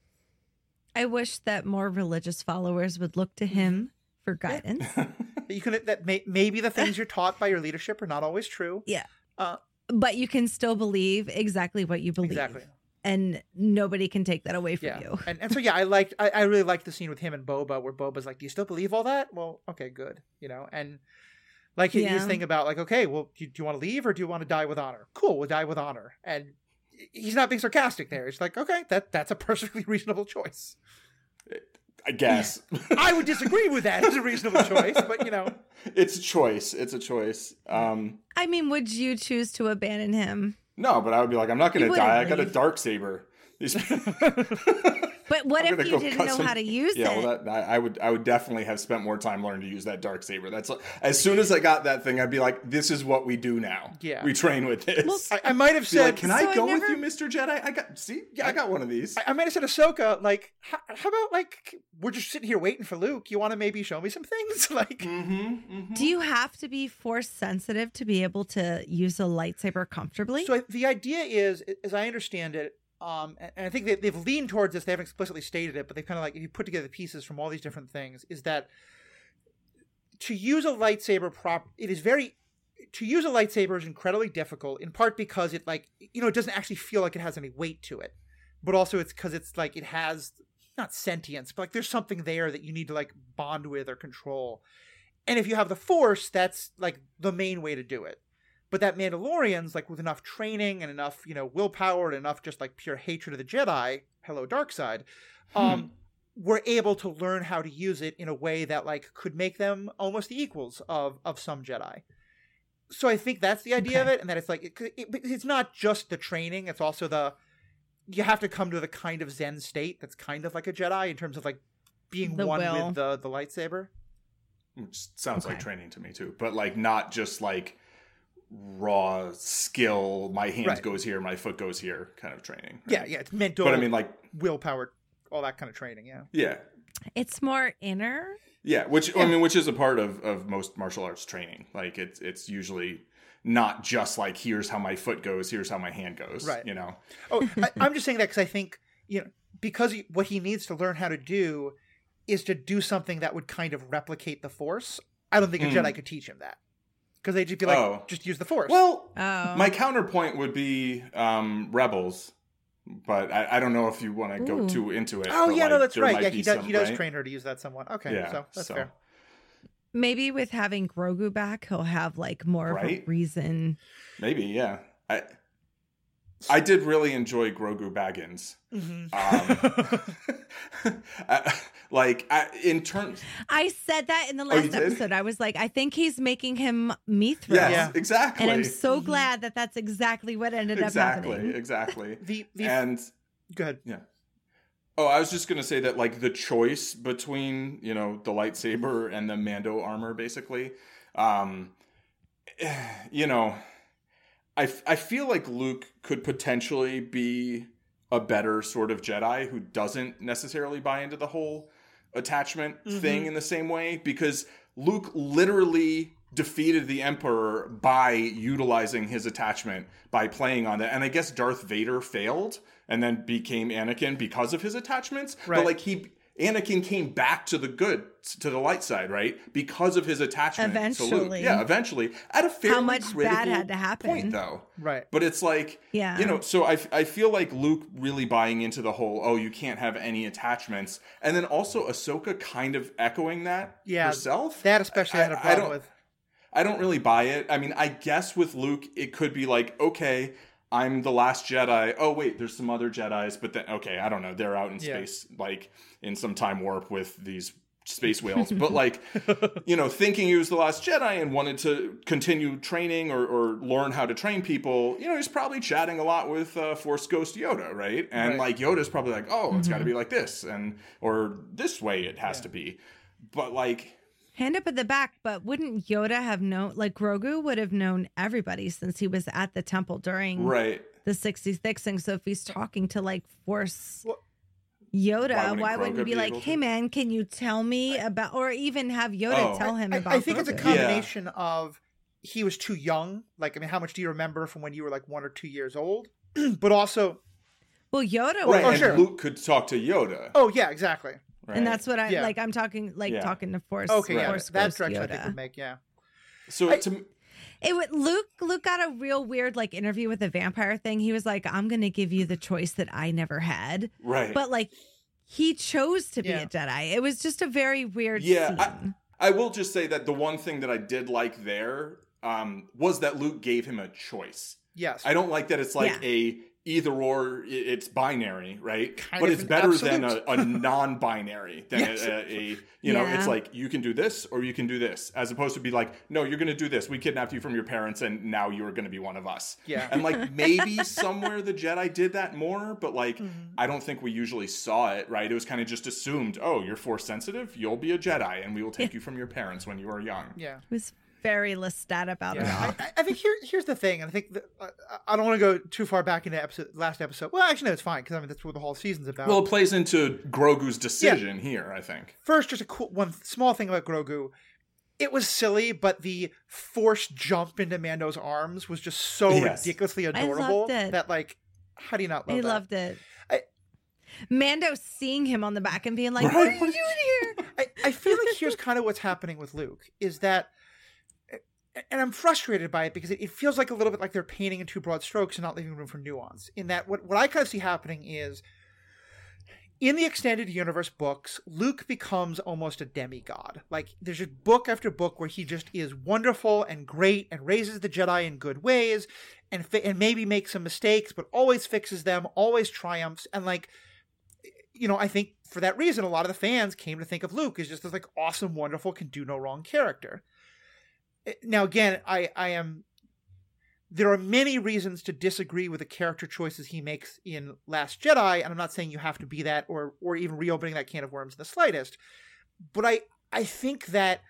I wish that more religious followers would look to him for guidance. You can that may, maybe the things you're taught by your leadership are not always true. Yeah. Uh, But you can still believe exactly what you believe. Exactly. And nobody can take that away from Yeah. you. And and so yeah, I liked I, I really liked the scene with him and Boba where Boba's like, do you still believe all that? Well, okay, good. You know, and like his Yeah. thing about like, okay, well, do, do you want to leave or do you want to die with honor? Cool, we'll die with honor. And he's not being sarcastic there. It's like, okay, that that's a perfectly reasonable choice. I guess. I would disagree with that as a reasonable choice, but you know. It's a choice. It's a choice. Um, I mean, would you choose to abandon him? no, but I would be like, I'm not going You to die. I wouldn't got a leave. dark saber. These- But what I'm if gonna you go didn't cut know some- how to use yeah, it? well, that, I, I would, I would definitely have spent more time learning to use that dark saber. That's as soon as I got that thing, I'd be like, this is what we do now. Yeah. we train with this. Well, I, I might have be said like, can I So I go never- with you, Mister Jedi? I got, see, yeah, I got one of these. I, I might have said Ahsoka, like, how, how about like we're just sitting here waiting for Luke? You want to maybe show me some things? Like mm-hmm, mm-hmm. Do you have to be force sensitive to be able to use a lightsaber comfortably? So the idea is, as I understand it, um, and and I think they, they've leaned towards this. They haven't explicitly stated it, but they've kind of like, if you put together the pieces from all these different things, is that to use a lightsaber prop, it is very, to use a lightsaber is incredibly difficult, in part because it like, you know, it doesn't actually feel like it has any weight to it, but also it's because it's like, it has not sentience, but like there's something there that you need to like bond with or control. And if you have the Force, that's like the main way to do it. But that Mandalorians, like with enough training and enough, you know, willpower and enough just like pure hatred of the Jedi, hello dark side, um, Hmm. were able to learn how to use it in a way that like could make them almost the equals of of some Jedi. So I think that's the idea of Okay. it, and that it's like it, it, it's not just the training; it's also the you have to come to the kind of Zen state that's kind of like a Jedi in terms of like being The one will. with the the lightsaber. Which sounds like Okay. training to me too, but like not just like raw skill, my hand Right. goes here, my foot goes here kind of training. Right? Yeah, yeah, it's mental. But I mean, like, willpower, all that kind of training. Yeah, yeah, It's more inner. yeah. Which I mean, which is a part of, of most martial arts training. Like, it's it's usually not just like, here's how my foot goes, here's how my hand goes. Right. You know. Oh, I, I'm just saying that because I think, you know, because he, what he needs to learn how to do is to do something that would kind of replicate the Force. I don't think a Mm. Jedi could teach him that, because they'd just be like, Oh. just use the Force. Well, Oh. my counterpoint would be um, Rebels, but I, I don't know if you want to go Ooh. too into it. oh but, yeah, like, no, that's there right. might Yeah, be he does. some- he does right? train her to use that somewhat. Okay, Yeah, so that's so- fair. Maybe with having Grogu back, he'll have like more of Right? a reason. Maybe, yeah. I I did really enjoy Grogu Baggins. Mhm. Um, uh, like I, in terms, I said that in the you last did? episode. I was like, I think he's making him Mithril. yes, Yeah. exactly, And I'm so Mhm. glad that that's exactly what ended up exactly, happening. exactly. the the And go ahead. yeah. Oh, I was just gonna say that, like, the choice between, you know, the lightsaber and the Mando armor, basically, um, you know, I, f- I feel like Luke could potentially be a better sort of Jedi who doesn't necessarily buy into the whole attachment Mhm. thing in the same way, because Luke literally defeated the Emperor by utilizing his attachment, by playing on that. And I guess Darth Vader failed and then became Anakin because of his attachments. Right. But like he Anakin came back to the good, to the light side, right? Because of his attachment to Luke. Eventually. Yeah, eventually. At a fairly How much critical bad had to happen. point, though. Right. But it's like, Yeah. you know, so I, I feel like Luke really buying into the whole, oh, you can't have any attachments. And then also Ahsoka kind of echoing that Yeah, herself. That especially I had a I- I problem don't- with. I don't really buy it. I mean, I guess with Luke, it could be like, okay, I'm the last Jedi. Oh, wait, there's some other Jedis, but then, okay, I don't know. They're out in Yeah. space, like in some time warp with these space whales. But like, you know, thinking he was the last Jedi and wanted to continue training or, or learn how to train people, you know, he's probably chatting a lot with uh, Force Ghost Yoda, right? And Right. like Yoda's probably like, oh, it's got to be like this, and or this way it has Yeah. to be. But like, Hand up at the back, but wouldn't Yoda have known, like Grogu would have known everybody since he was at the temple during right. the sixty-sixth thing. So if he's talking to like Force Well, Yoda, why why wouldn't wouldn't, Grogu he be be like, able hey to? man, can you tell me about, or even have Yoda Oh. tell him I, about I think it's a Grogu? combination of he was too young. Like, I mean, how much do you remember from when you were like one or two years old? But also, Well, Yoda Right, was, oh, and sure. Luke could talk to Yoda. oh yeah, exactly. Right? and that's what I Yeah. like. I'm talking like Yeah. talking to Force. Okay, yeah, Force that Ghost direction I Yoda. think would make yeah. so I- to It would Luke. Luke got a real weird like interview with the vampire thing. He was like, "I'm going to give you the choice that I never had," right. but like he chose to be Yeah. a Jedi. It was just a very weird Yeah, scene. I will just say that the one thing that I did like there um, was that Luke gave him a choice. Yes. I don't like that it's like Yeah. a either or, i- it's binary, right? Kind but of it's an better than a, absolute. a non-binary than Yes. a, a, a you know, Yeah. it's like you can do this or you can do this, as opposed to be like, no, you're going to do this. We kidnapped you from your parents, and now you're going to be one of us. Yeah. And like maybe somewhere the Jedi did that more, but like Mhm. I don't think we usually saw it, right? It was kind of just assumed, oh, you're force sensitive, you'll be a Jedi, and we will take you from your parents when you are young. Yeah. It was very Lestat about it Yeah. all. I, I think here, here's the thing, and I think that, uh, I don't want to go too far back into episode, last episode. Well, actually, no, it's fine because I mean that's what the whole season's about. Well, it plays into Grogu's decision here, I think. First, just a cool one small thing about Grogu. It was silly, but the forced jump into Mando's arms was just so Yes. ridiculously loved adorable it. that, like, how do you not love I that? loved it. I- Mando seeing him on the back and being like, Right. "What are you doing here?" I, I feel like here's kind of what's happening with Luke is that, and I'm frustrated by it because it, it feels like a little bit like they're painting in too broad strokes and not leaving room for nuance. In that, what, what I kind of see happening is in the extended universe books, Luke becomes almost a demigod. Like, there's just book after book where he just is wonderful and great and raises the Jedi in good ways and fi- and maybe makes some mistakes, but always fixes them, always triumphs. And, like, you know, I think for that reason, a lot of the fans came to think of Luke as just this, like, awesome, wonderful, can do no wrong character. Now, again, I, I am... There are many reasons to disagree with the character choices he makes in Last Jedi, and I'm not saying you have to be that or or even reopening that can of worms in the slightest. But I, I think that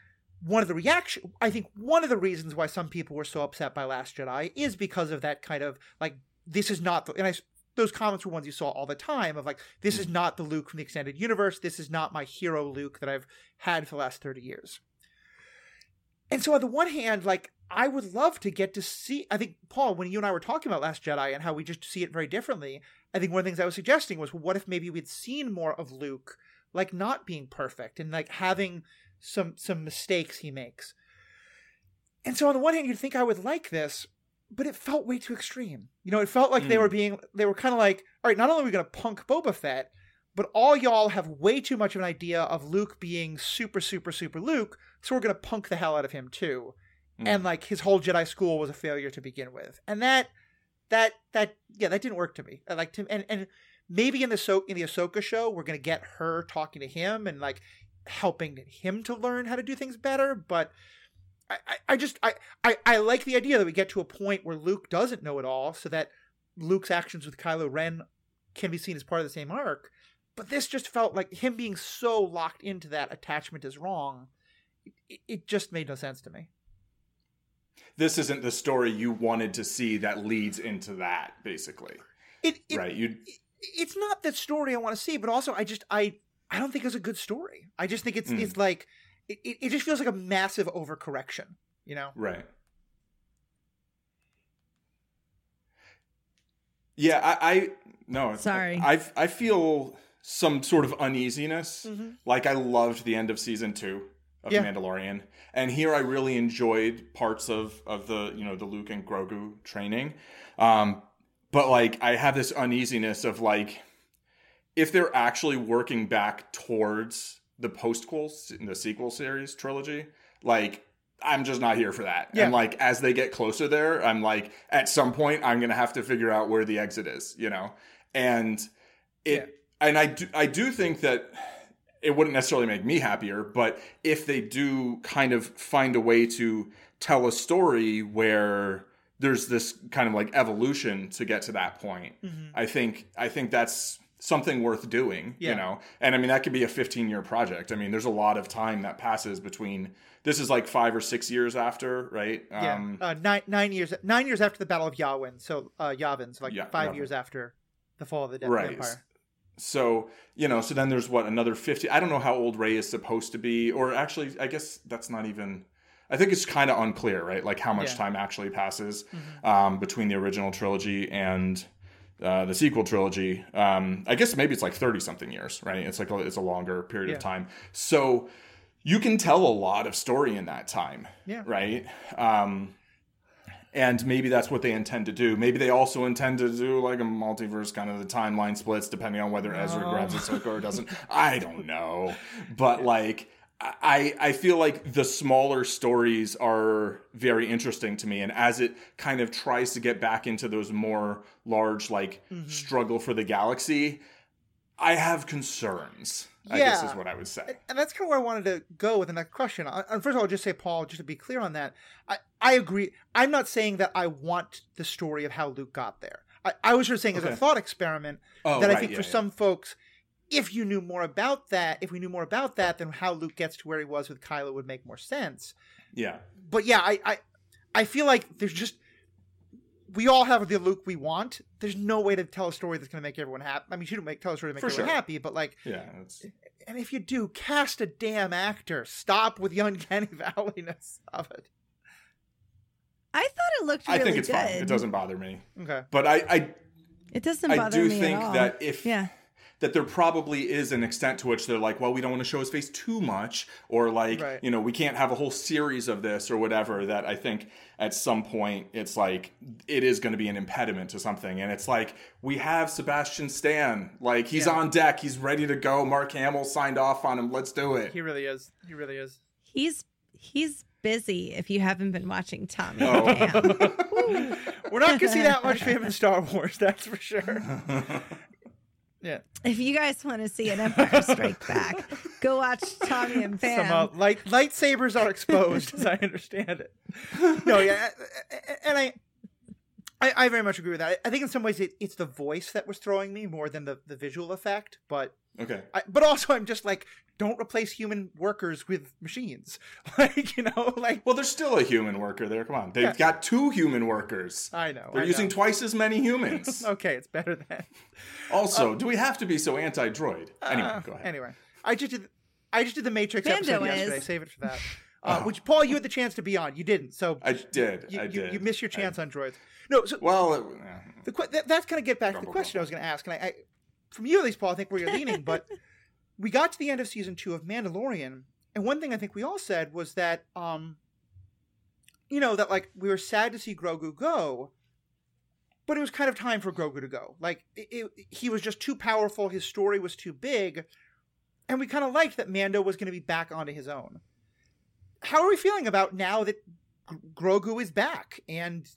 one of the reaction, I think one of the reasons why some people were so upset by Last Jedi is because of that kind of like, this is not the, and I, those comments were ones you saw all the time of like, this is not the Luke from the extended universe. This is not my hero Luke that I've had for the last thirty years. And so on the one hand, like, I would love to get to see, I think, Paul, when you and I were talking about Last Jedi and how we just see it very differently, I think one of the things I was suggesting was, well, what if maybe we'd seen more of Luke, like, not being perfect and like having some some mistakes he makes. And so on the one hand, you'd think I would like this, but it felt way too extreme. You know, it felt like mm. they were being, they were kind of like, all right, not only are we going to punk Boba Fett, but all y'all have way too much of an idea of Luke being super, super, super Luke, so we're going to punk the hell out of him too. Mm. And like his whole Jedi school was a failure to begin with. And that, that, that, yeah, that didn't work to me. I like to, and, and maybe in the so in the Ahsoka show, we're going to get her talking to him and like helping him to learn how to do things better. But I, I, I just, I, I, I like the idea that we get to a point where Luke doesn't know it all, so that Luke's actions with Kylo Ren can be seen as part of the same arc. But this just felt like him being so locked into that attachment is wrong. It, it just made no sense to me. This isn't the story you wanted to see that leads into that, basically. It, it right? You. It, it's not the story I want to see, but also I just I I don't think it's a good story. I just think it's mm. it's like it, it just feels like a massive overcorrection, you know? Right. Yeah, I, I no. Sorry. I I feel some sort of uneasiness. Mm-hmm. Like I loved the end of season two of yeah. Mandalorian, and here I really enjoyed parts of of the you know the Luke and Grogu training, um, but like I have this uneasiness of like if they're actually working back towards the postquels in the sequel series trilogy, like I'm just not here for that. Yeah. And like as they get closer there, I'm like at some point I'm gonna have to figure out where the exit is, you know, and it yeah. and I do I do think that. It wouldn't necessarily make me happier, but if they do kind of find a way to tell a story where there's this kind of like evolution to get to that point, mm-hmm. I think I think that's something worth doing, yeah. you know? And I mean, that could be a fifteen year project. I mean, there's a lot of time that passes between, this is like five or six years after, right? Yeah, um, uh, nine, nine years, nine years after the Battle of Yavin. So uh, Yavin, so like yeah, five Yavin. years after the fall of the Death right. Empire. So, you know, so then there's what, another fifty, I don't know how old Rey is supposed to be, or actually, I guess that's not even, I think it's kind of unclear, right? Like how much yeah. time actually passes mm-hmm. um, between the original trilogy and uh, the sequel trilogy. Um, I guess maybe it's like thirty something years, right? It's like, a, it's a longer period yeah. of time. So you can tell a lot of story in that time, yeah. right? Um, And maybe that's what they intend to do. Maybe they also intend to do like a multiverse, kind of the timeline splits, depending on whether Ezra oh. grabs Ahsoka or doesn't. I don't know. But like, I I feel like the smaller stories are very interesting to me. And as it kind of tries to get back into those more large, like mm-hmm. struggle for the galaxy, I have concerns. I yeah. guess is what I would say. And that's kind of where I wanted to go with the next question. And first of all, I'll just say, Paul, just to be clear on that, I, I agree. I'm not saying that I want the story of how Luke got there. I, I was just saying okay. as a thought experiment oh, that right, I think yeah, for yeah. some folks, if you knew more about that, if we knew more about that, then how Luke gets to where he was with Kylo would make more sense. Yeah. But yeah, I, I, I feel like there's just, we all have the Luke we want. There's no way to tell a story that's going to make everyone happy. I mean, you shouldn't make tell a story to make For everyone sure. happy, but like, yeah. It's... And if you do, cast a damn actor. Stop with the uncanny valley-ness of it. I thought it looked really I think it's good. fine. It doesn't bother me. Okay, but I, I it doesn't I bother do me think at all. that if yeah. that there probably is an extent to which they're like, well, we don't want to show his face too much, or like, right. you know, we can't have a whole series of this or whatever, that I think at some point it's like, it is going to be an impediment to something. And it's like, we have Sebastian Stan, like he's yeah. on deck. He's ready to go. Mark Hamill signed off on him. Let's do it. He really is. He really is. He's, he's busy if you haven't been watching Tommy. Oh. We're not going to see that much of him in Star Wars. That's for sure. Yeah. If you guys want to see an Empire Strike Back, go watch Tommy and Pam. Some uh, light lightsabers are exposed, as I understand it. No, yeah, and I, I, I very much agree with that. I think in some ways it, it's the voice that was throwing me more than the, the visual effect. But Okay. I, but also, I'm just like, don't replace human workers with machines. Like, you know, like. Well, there's still a human worker there. Come on. They've yeah. got two human workers. I know. They're I using know. twice as many humans. Okay, it's better than. Also, um, do we have to be so anti-droid? Anyway, uh, go ahead. Anyway, I just did. I just did the Matrix Mando episode is. yesterday. Save it for that. Uh, Oh. Which, Paul, you had the chance to be on. You didn't. So I did. You, I you, did. you missed your chance I, on droids. No. So well, it, the que- that, that's kind of get back to the question I was going to ask, and I, I, from you at least, Paul, I think where you're leaning, but. We got to the end of season two of Mandalorian, and one thing I think we all said was that, um, you know, that like we were sad to see Grogu go, but it was kind of time for Grogu to go. Like it, it, he was just too powerful, his story was too big, and we kind of liked that Mando was going to be back onto his own. How are we feeling about now that G- Grogu is back? And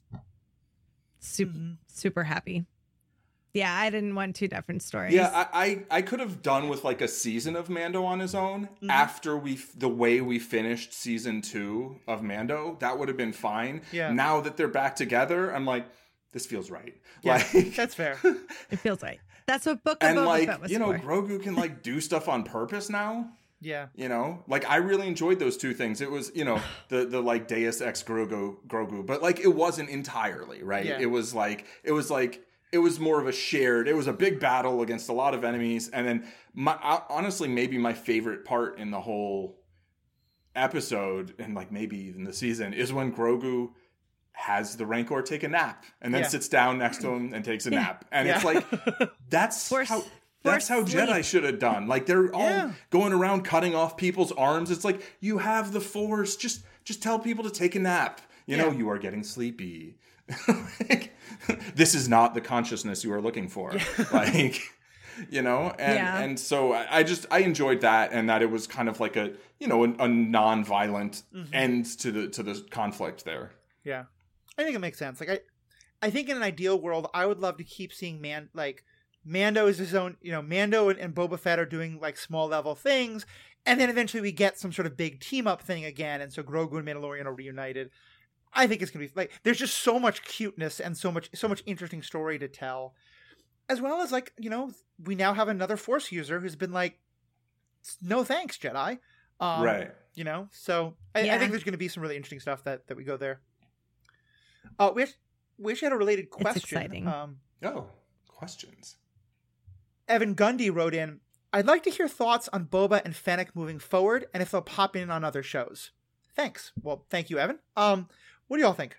super, mm-hmm. super happy. Yeah, I didn't want two different stories. Yeah, I, I, I could have done with like a season of Mando on his own mm-hmm. after we the way we finished season two of Mando. That would have been fine. Yeah. Now that they're back together, I'm like, this feels right. Yeah, like, that's fair. It feels right. That's what Book of and Boba like Fett was you know, for. Grogu can like do stuff on purpose now. Yeah. You know, like I really enjoyed those two things. It was, you know, the the like Deus Ex Grogu Grogu, but like it wasn't entirely, right? Yeah. It was like it was like it was more of a shared, it was a big battle against a lot of enemies. And then my honestly, maybe my favorite part in the whole episode and like maybe even the season is when Grogu has the Rancor take a nap and then Yeah. sits down next to him and takes a Yeah. nap. And Yeah. it's like, that's Force- how... That's how sleep. Jedi should have done. Like they're all Yeah. going around cutting off people's arms. It's like you have the Force. Just just tell people to take a nap. You know, Yeah. you are getting sleepy. Like, this is not the consciousness you are looking for. Like, you know, and Yeah. and so I, I just I enjoyed that and that it was kind of like a you know a, a non-violent Mhm. end to the to the conflict there. Yeah, I think it makes sense. Like I, I think in an ideal world, I would love to keep seeing man like Mando is his own. You know, Mando and, and Boba Fett are doing like small level things, and then eventually we get some sort of big team up thing again, and so Grogu and Mandalorian are reunited. I think it's gonna be like there's just so much cuteness and so much so much interesting story to tell, as well as like you know we now have another Force user who's been like, no thanks Jedi, um, Right. You know, so I, Yeah. I think there's going to be some really interesting stuff that that we go there. Uh, we actually, we actually had a related question. exciting. Um, Oh, questions. Evan Gundy wrote in, I'd like to hear thoughts on Boba and Fennec moving forward and if they'll pop in on other shows. Thanks. Well, thank you, Evan. Um, what do y'all think?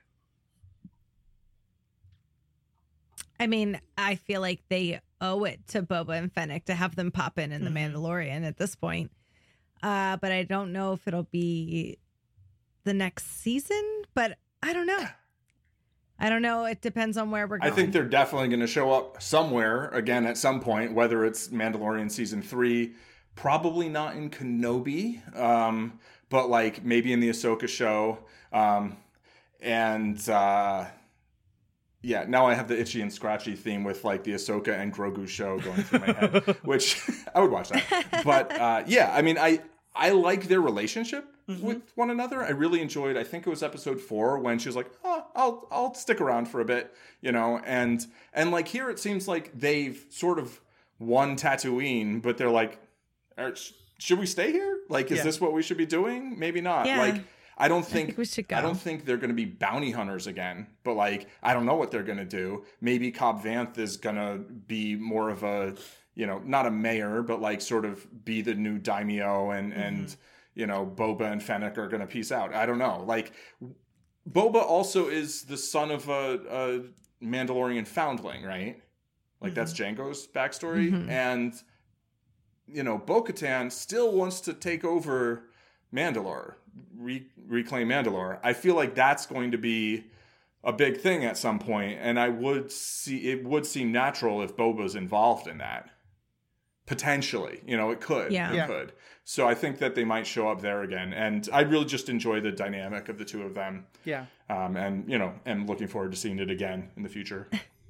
I mean, I feel like they owe it to Boba and Fennec to have them pop in in The Mhm. Mandalorian at this point. Uh, but I don't know if it'll be the next season, but I don't know. I don't know. It depends on where we're I going. think they're definitely going to show up somewhere again at some point, whether it's Mandalorian season three, probably not in Kenobi, um, but like maybe in the Ahsoka show. Um, and uh, yeah, now I have the itchy and scratchy theme with like the Ahsoka and Grogu show going through my head, which I would watch that. But uh, yeah, I mean, I I like their relationship Mhm. with one another. I really enjoyed. I think it was episode four when she was like, "Oh, I'll I'll stick around for a bit," you know. And and like here, it seems like they've sort of won Tatooine, but they're like, "Are- should we stay here? Like, is Yeah. this what we should be doing? Maybe not." Yeah. Like, I don't I think, think we should go. I don't think they're going to be bounty hunters again. But like, I don't know what they're going to do. Maybe Cobb Vanth is going to be more of a, you know, not a mayor, but like sort of be the new daimyo, and Mm-hmm. and you know, Boba and Fennec are going to peace out. I don't know. Like, Boba also is the son of a, a Mandalorian foundling, right? Like, that's Django's backstory. Mhm. And, you know, Bo-Katan still wants to take over Mandalore, re- reclaim Mandalore. I feel like that's going to be a big thing at some point, and I would see it would seem natural if Boba's involved in that. Potentially, you know, it could. Yeah. It Yeah. could. So I think that they might show up there again, and I really just enjoy the dynamic of the two of them. Yeah. Um, and you know, am looking forward to seeing it again in the future.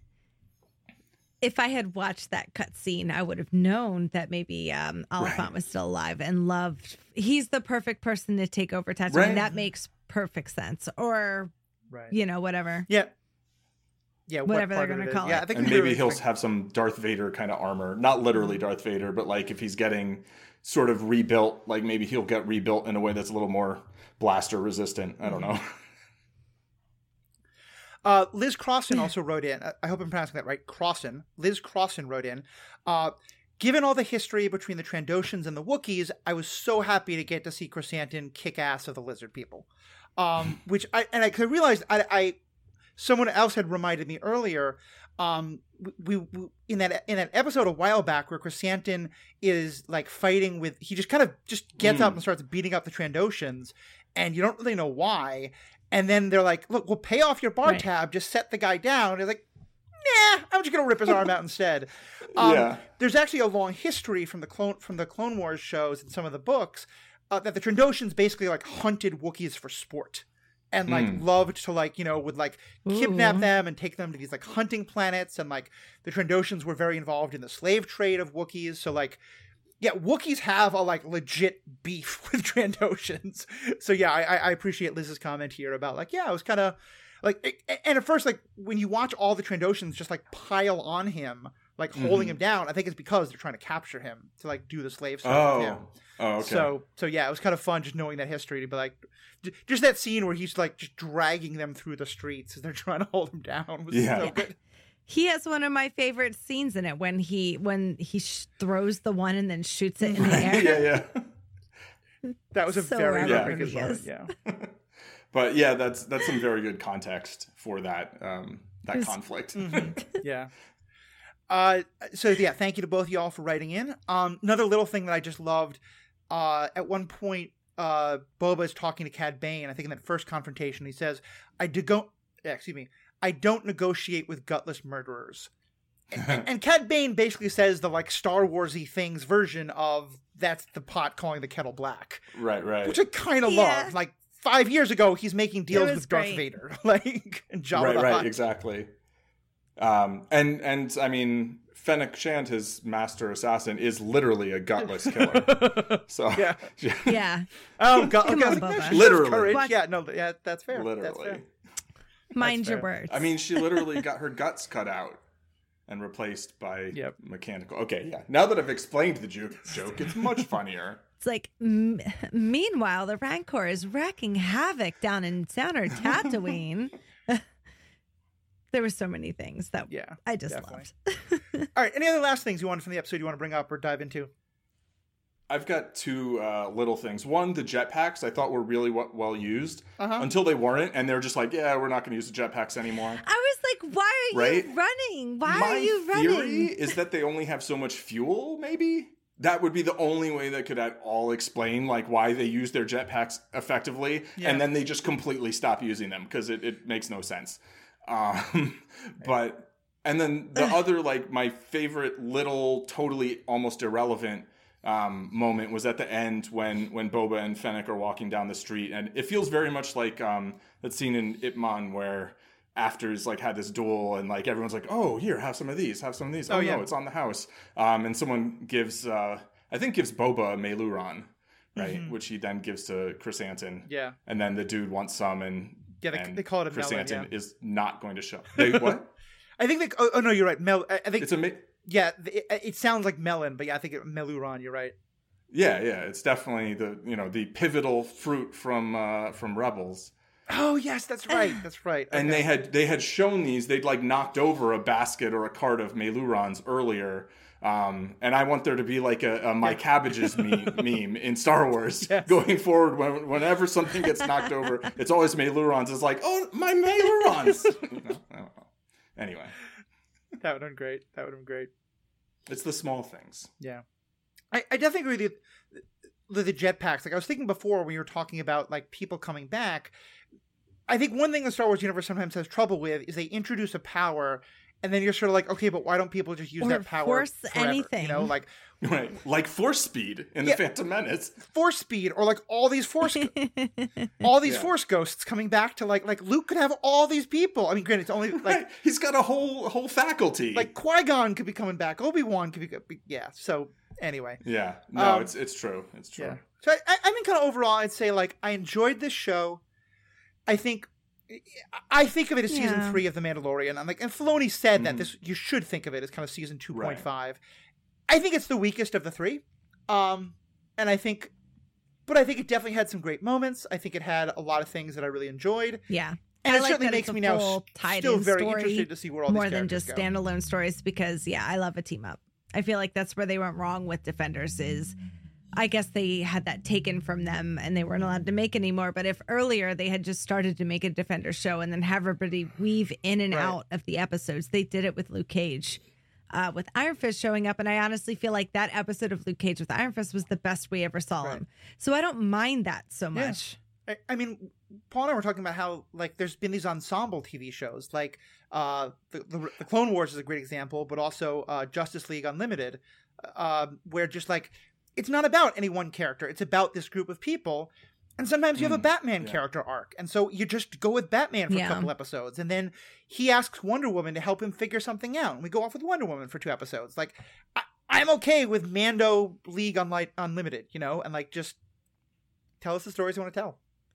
If I had watched that cut scene, I would have known that maybe um, Oliphant Right. was still alive and loved. He's the perfect person to take over Tatooine. Right. That makes perfect sense. Or, Right. you know, whatever. Yeah. Yeah, whatever what they're going to call yeah, it. I think and really maybe he'll think... have some Darth Vader kind of armor. Not literally Darth Vader, but like if he's getting sort of rebuilt, like maybe he'll get rebuilt in a way that's a little more blaster resistant. I don't know. Uh, Liz Crossan also wrote in. I hope I'm pronouncing that right. Crossan. Liz Crossan wrote in. Uh, Given all the history between the Trandoshans and the Wookiees, I was so happy to get to see Chrysanthemum kick ass of the lizard people. Um, which I and I, 'cause I realized I, I someone else had reminded me earlier. Um, we, we in that in that episode a while back where Chrysanthemum is like fighting with, he just kind of just gets mm. up and starts beating up the Trandoshans, and you don't really know why. And then they're like, "Look, we'll pay off your bar right. tab. Just set the guy down." And he's like, "Nah, I'm just gonna rip his arm out instead." Um, yeah. There's actually a long history from the clone from the Clone Wars shows and some of the books uh, that the Trandoshans basically like hunted Wookiees for sport. And like Mm. loved to like, you know, would like kidnap Ooh. them and take them to these like hunting planets. And like the Trandoshans were very involved in the slave trade of Wookiees. So like, yeah, Wookiees have a like legit beef with Trandoshans. So yeah, I, I appreciate Liz's comment here about like, yeah, it was kind of like, it, and at first, like when you watch all the Trandoshans just like pile on him, like holding Mhm. him down, I think it's because they're trying to capture him to like do the slave stuff Oh. with him. Oh, okay. So, so yeah, it was kind of fun just knowing that history to be like, j- just that scene where he's like just dragging them through the streets as they're trying to hold him down was Yeah. so good. He has one of my favorite scenes in it when he when he sh- throws the one and then shoots it in the air. yeah, yeah. That was a So very, Yeah. very good moment. Rodriguez. Yeah. But yeah, that's that's some very good context for that um, that Who's- conflict. Mhm. Yeah. Uh, so yeah, thank you to both y'all for writing in. Um, another little thing that I just loved. Uh, at one point, uh, Boba is talking to Cad Bane. I think in that first confrontation, he says, "I do go, excuse me, I don't negotiate with gutless murderers." and, and Cad Bane basically says the like Star Warsy things version of that's the pot calling the kettle black, Right, right. which I kind of Yeah. love. Like five years ago, he's making deals was with Darth great. Vader, like and Jabba right, the right, Hutt. exactly. Um, and and I mean, Fennec Shand, his master assassin, is literally a gutless killer. So Yeah. Yeah. Oh, God. Come okay, on, I was like, Bubba. no, she Literally. shows courage. What? Yeah, no, yeah, that's fair. That's fair. literally. Mind your fair. words. I mean, she literally got her guts cut out and replaced by Yep. mechanical. Okay, yeah. Now that I've explained the joke, joke, it's much funnier. It's like, m- meanwhile, the Rancor is wreaking havoc down in Souter Tatooine. There were so many things that Yeah, I just definitely. loved. All right. Any other last things you wanted from the episode you want to bring up or dive into? I've got two uh, little things. One, the jetpacks I thought were really w- well used Uh-huh. until they weren't, and they're just like, yeah, we're not going to use the jetpacks anymore. I was like, why are Right? you running? Why My are you theory running? is that they only have so much fuel, maybe? That would be the only way that could at all explain like why they use their jetpacks effectively, Yeah. and then they just completely stop using them because it, it makes no sense. Um, but and then the other like my favorite little totally almost irrelevant um, moment was at the end when when Boba and Fennec are walking down the street, and it feels very much like um, that scene in Ip Man where Afters like had this duel and like everyone's like, oh, here, have some of these, have some of these. Oh, Oh, yeah. no, it's on the house. Um, and someone gives, uh, I think gives Boba a Meluron, right? Mhm. Which he then gives to Chrysanthemum. Yeah. And then the dude wants some, and Yeah, they- and they call it a melon, Chrysanthemum yeah. is not going to show. They what? I think they. Oh, oh no, you're right. Mel. I I think. It's a me- yeah, it, it sounds like melon, but yeah, I think it, Meluron. You're right. yeah, yeah. It's definitely the you know the pivotal fruit from uh, from Rebels. Oh yes, that's right. That's right. And Okay. they had they had shown these. They'd like knocked over a basket or a cart of Melurons earlier. Um, and I want there to be like a, a my cabbages meme, meme in Star Wars Yes. going forward. When, whenever something gets knocked over, it's always Melurons. It's like, oh, my Melurons. You know? I don't know. Anyway, That would have been great. That would have been great. it's the small things. Yeah, I, I definitely agree with you. The, the jetpacks. Like I was thinking before when you were talking about like people coming back. I think one thing the Star Wars universe sometimes has trouble with is they introduce a power, and then you're sort of like, okay, but why don't people just use Or that power? force forever? anything. You know, like Right, like force speed in Yeah. the Phantom Menace. force speed, or like all these force, all these Yeah. force ghosts coming back to like like Luke could have all these people. I mean, granted, it's only like. Right, he's got a whole whole faculty. Like Qui-Gon could be coming back. Obi-Wan could be, yeah. So anyway, yeah, no, Um, it's it's true. It's true. yeah. So I, I think kind of overall, I'd say like I enjoyed this show. I think I think of it as season Yeah. three of The Mandalorian. I'm like, and Filoni said Mm-hmm. that this you should think of it as kind of season two point five. Right. I think it's the weakest of the three, um, and I think, but I think it definitely had some great moments. I think it had a lot of things that I really enjoyed. Yeah. And I it like certainly that makes it's a me now full s- tied-in still very story, interested to see where all more these than characters just go. standalone stories, because yeah, I love a team up. I feel like that's where they went wrong with Defenders is I guess they had that taken from them and they weren't allowed to make anymore. But if earlier they had just started to make a Defender show and then have everybody weave in and Right. out of the episodes, they did it with Luke Cage, uh, with Iron Fist showing up. And I honestly feel like that episode of Luke Cage with Iron Fist was the best we ever saw Right. him. So I don't mind that so Yeah. much. I, I mean, Paul and I were talking about how like there's been these ensemble T V shows, like uh, the, the the Clone Wars is a great example, but also uh, Justice League Unlimited, uh, where just like it's not about any one character; it's about this group of people. And sometimes you have a Mm, Batman yeah. character arc, and so you just go with Batman for Yeah. a couple episodes, and then he asks Wonder Woman to help him figure something out, and we go off with Wonder Woman for two episodes. Like, I, I'm okay with Mando League Unli- Unlimited, you know, and like just tell us the stories you want to tell.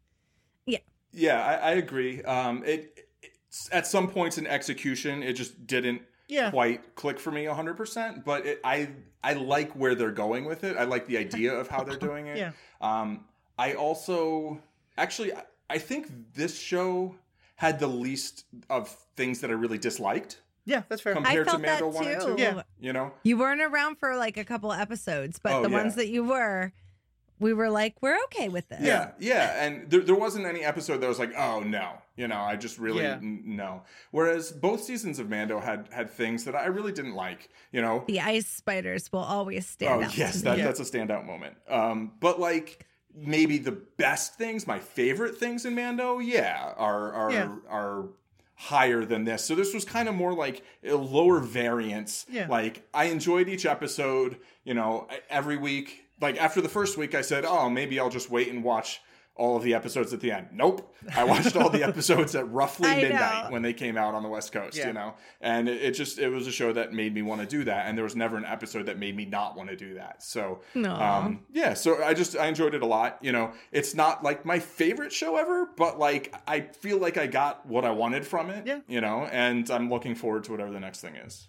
Yeah, I, I agree. Um, it, it's, at some points in execution, it just didn't Yeah. quite click for me one hundred percent. But it, I I like where they're going with it. I like the idea of how they're doing it. Yeah. Um, I also actually I, I think this show had the least of things that I really disliked Yeah, that's fair. Com- I Compared to felt that Mando one and too. two? Yeah. You know. You weren't around for like a couple episodes, but Oh, the yeah. ones that you were, we were like, we're okay with this. Yeah, yeah, and there, there wasn't any episode that was like, oh no, you know, I just really Yeah. n- no. Whereas both seasons of Mando had had things that I really didn't like, you know. The ice spiders will always stand Oh out. yes, to that, me. that's a standout moment. Um, but like maybe the best things, my favorite things in Mando, yeah, are are Yeah. are higher than this. So this was kind of more like a lower variance. Yeah. Like I enjoyed each episode, you know, every week. Like after the first week I said, "Oh, maybe I'll just wait and watch all of the episodes at the end." Nope. I watched all the episodes at roughly I midnight know. when they came out on the West Coast, Yeah. you know. And it, it just it was a show that made me want to do that, and there was never an episode that made me not want to do that. So Aw. um yeah, so I just I enjoyed it a lot, you know. It's not like my favorite show ever, but like I feel like I got what I wanted from it, Yeah. you know, and I'm looking forward to whatever the next thing is.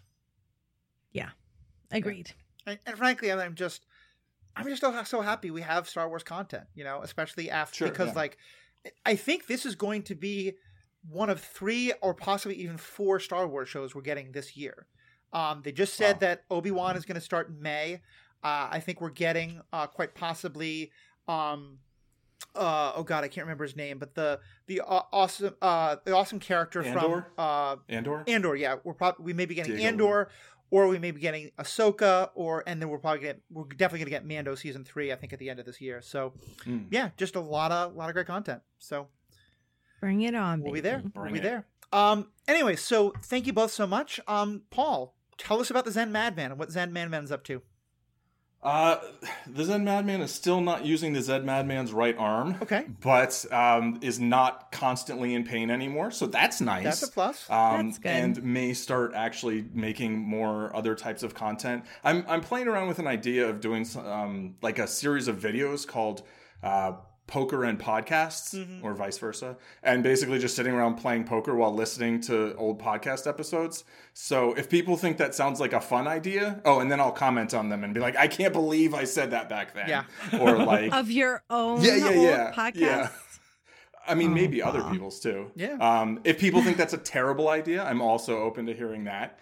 Agreed. And, and frankly, I'm just, I'm just so, so happy we have Star Wars content, you know, especially after Sure, because yeah. like, I think this is going to be one of three or possibly even four Star Wars shows we're getting this year. Um, they just said Wow. that Obi-Wan is going to start in May. Uh, I think we're getting uh, quite possibly. Um, uh, oh God, I can't remember his name, but the the uh, awesome uh, the awesome character Andor? from uh, Andor? Andor, yeah, we're probably we may be getting Diego Andor, or we may be getting Ahsoka, or and then we're probably get we're definitely gonna get Mando season three, I think, at the end of this year. So Mm. yeah, just a lot of lot of great content. So Bring it on, we'll be baby. there. Bring we'll be it. there. Um. Anyway, so thank you both so much. Um, Paul, tell us about the Zen Madman and what Zen Madman's up to. Uh, the Zen Madman is still not using the Zen Madman's right arm. Okay. But um, is not constantly in pain anymore, so that's nice. That's a plus. Um, That's good. And may start actually making more other types of content. I'm I'm playing around with an idea of doing some, um, like a series of videos called uh, Poker and Podcasts, Mm-hmm. or vice versa, and basically just sitting around playing poker while listening to old podcast episodes. So if people think that sounds like a fun idea, oh, and then I'll comment on them and be like, I can't believe I said that back then. Yeah. Or like, Of your own Yeah, yeah, old yeah, podcast? yeah. I mean, Oh, maybe other wow. people's too. Yeah. Um, if people think that's a terrible idea, I'm also open to hearing that.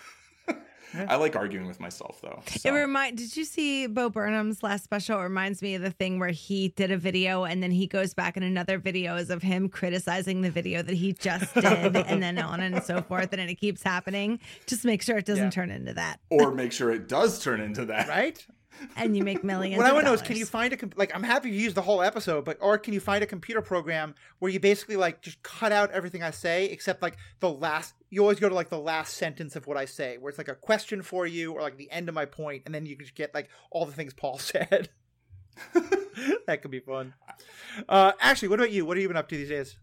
I like arguing with myself, though. It so. remind. Did you see Bo Burnham's last special? It reminds me of the thing where he did a video and then he goes back and another video is of him criticizing the video that he just did, and then on and so forth, and then it keeps happening. Just make sure it doesn't Yeah. turn into that, Or make sure it does turn into that. Right. and you make millions. What I of want to know is, dollars. can you find a com- like? I'm happy you use the whole episode, but or can you find a computer program where you basically like just cut out everything I say except like the last? You always go to like the last sentence of what I say, where it's like a question for you or like the end of my point, and then you can just get like all the things Paul said. That could be fun. Uh, Ashley, what about you? What have you been up to these days?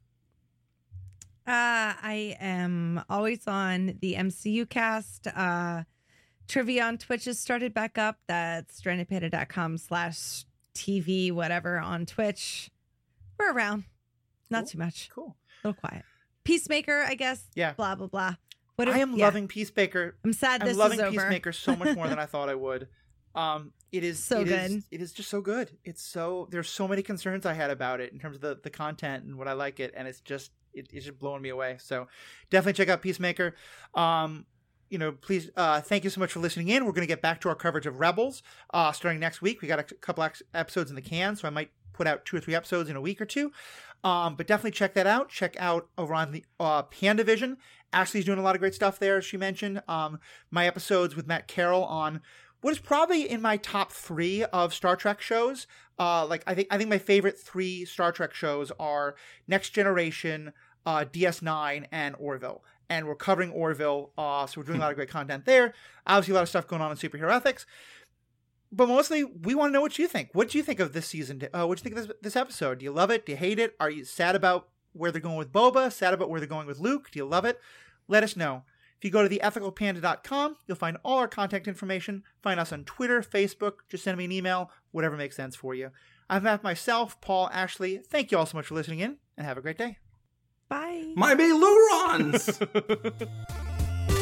Uh, I am always on the M C U cast. Uh, trivia on Twitch has started back up. That's strandedpanda.com slash TV, whatever on Twitch. We're around. Not Cool. too much. Cool. A little quiet. Peacemaker, I guess. Yeah. Blah, blah, blah. What if, I am yeah. loving Peacemaker. I'm sad this I'm loving is over. Peacemaker so much more than I thought I would. Um, it is so it good. Is, it is just so good. It's so there's so many concerns I had about it in terms of the, the content and what I like it, and it's just it, it's just blowing me away. So definitely check out Peacemaker. Um, you know, please, uh, thank you so much for listening in. We're going to get back to our coverage of Rebels uh, starting next week. We got a couple ex- episodes in the can, so I might put out two or three episodes in a week or two. Um, but definitely check that out. Check out over on the uh, Pandavision. Ashley's doing a lot of great stuff there, as she mentioned. Um, my episodes with Matt Carroll on what is probably in my top three of Star Trek shows. Uh, like I think I think my favorite three Star Trek shows are Next Generation, uh, D S nine, and Orville. And we're covering Orville, uh, so we're doing a lot of great content there. Obviously, a lot of stuff going on in superhero ethics. But mostly, we want to know what you think. What do you think of this season? Uh, what do you think of this, this episode? Do you love it? Do you hate it? Are you sad about where they're going with Boba? Sad about where they're going with Luke? Do you love it? Let us know. If you go to the ethical panda dot com, you'll find all our contact information. Find us on Twitter, Facebook. Just send me an email, whatever makes sense for you. I've met myself, Paul, Ashley. Thank you all so much for listening in, and have a great day. Bye. My Melurons!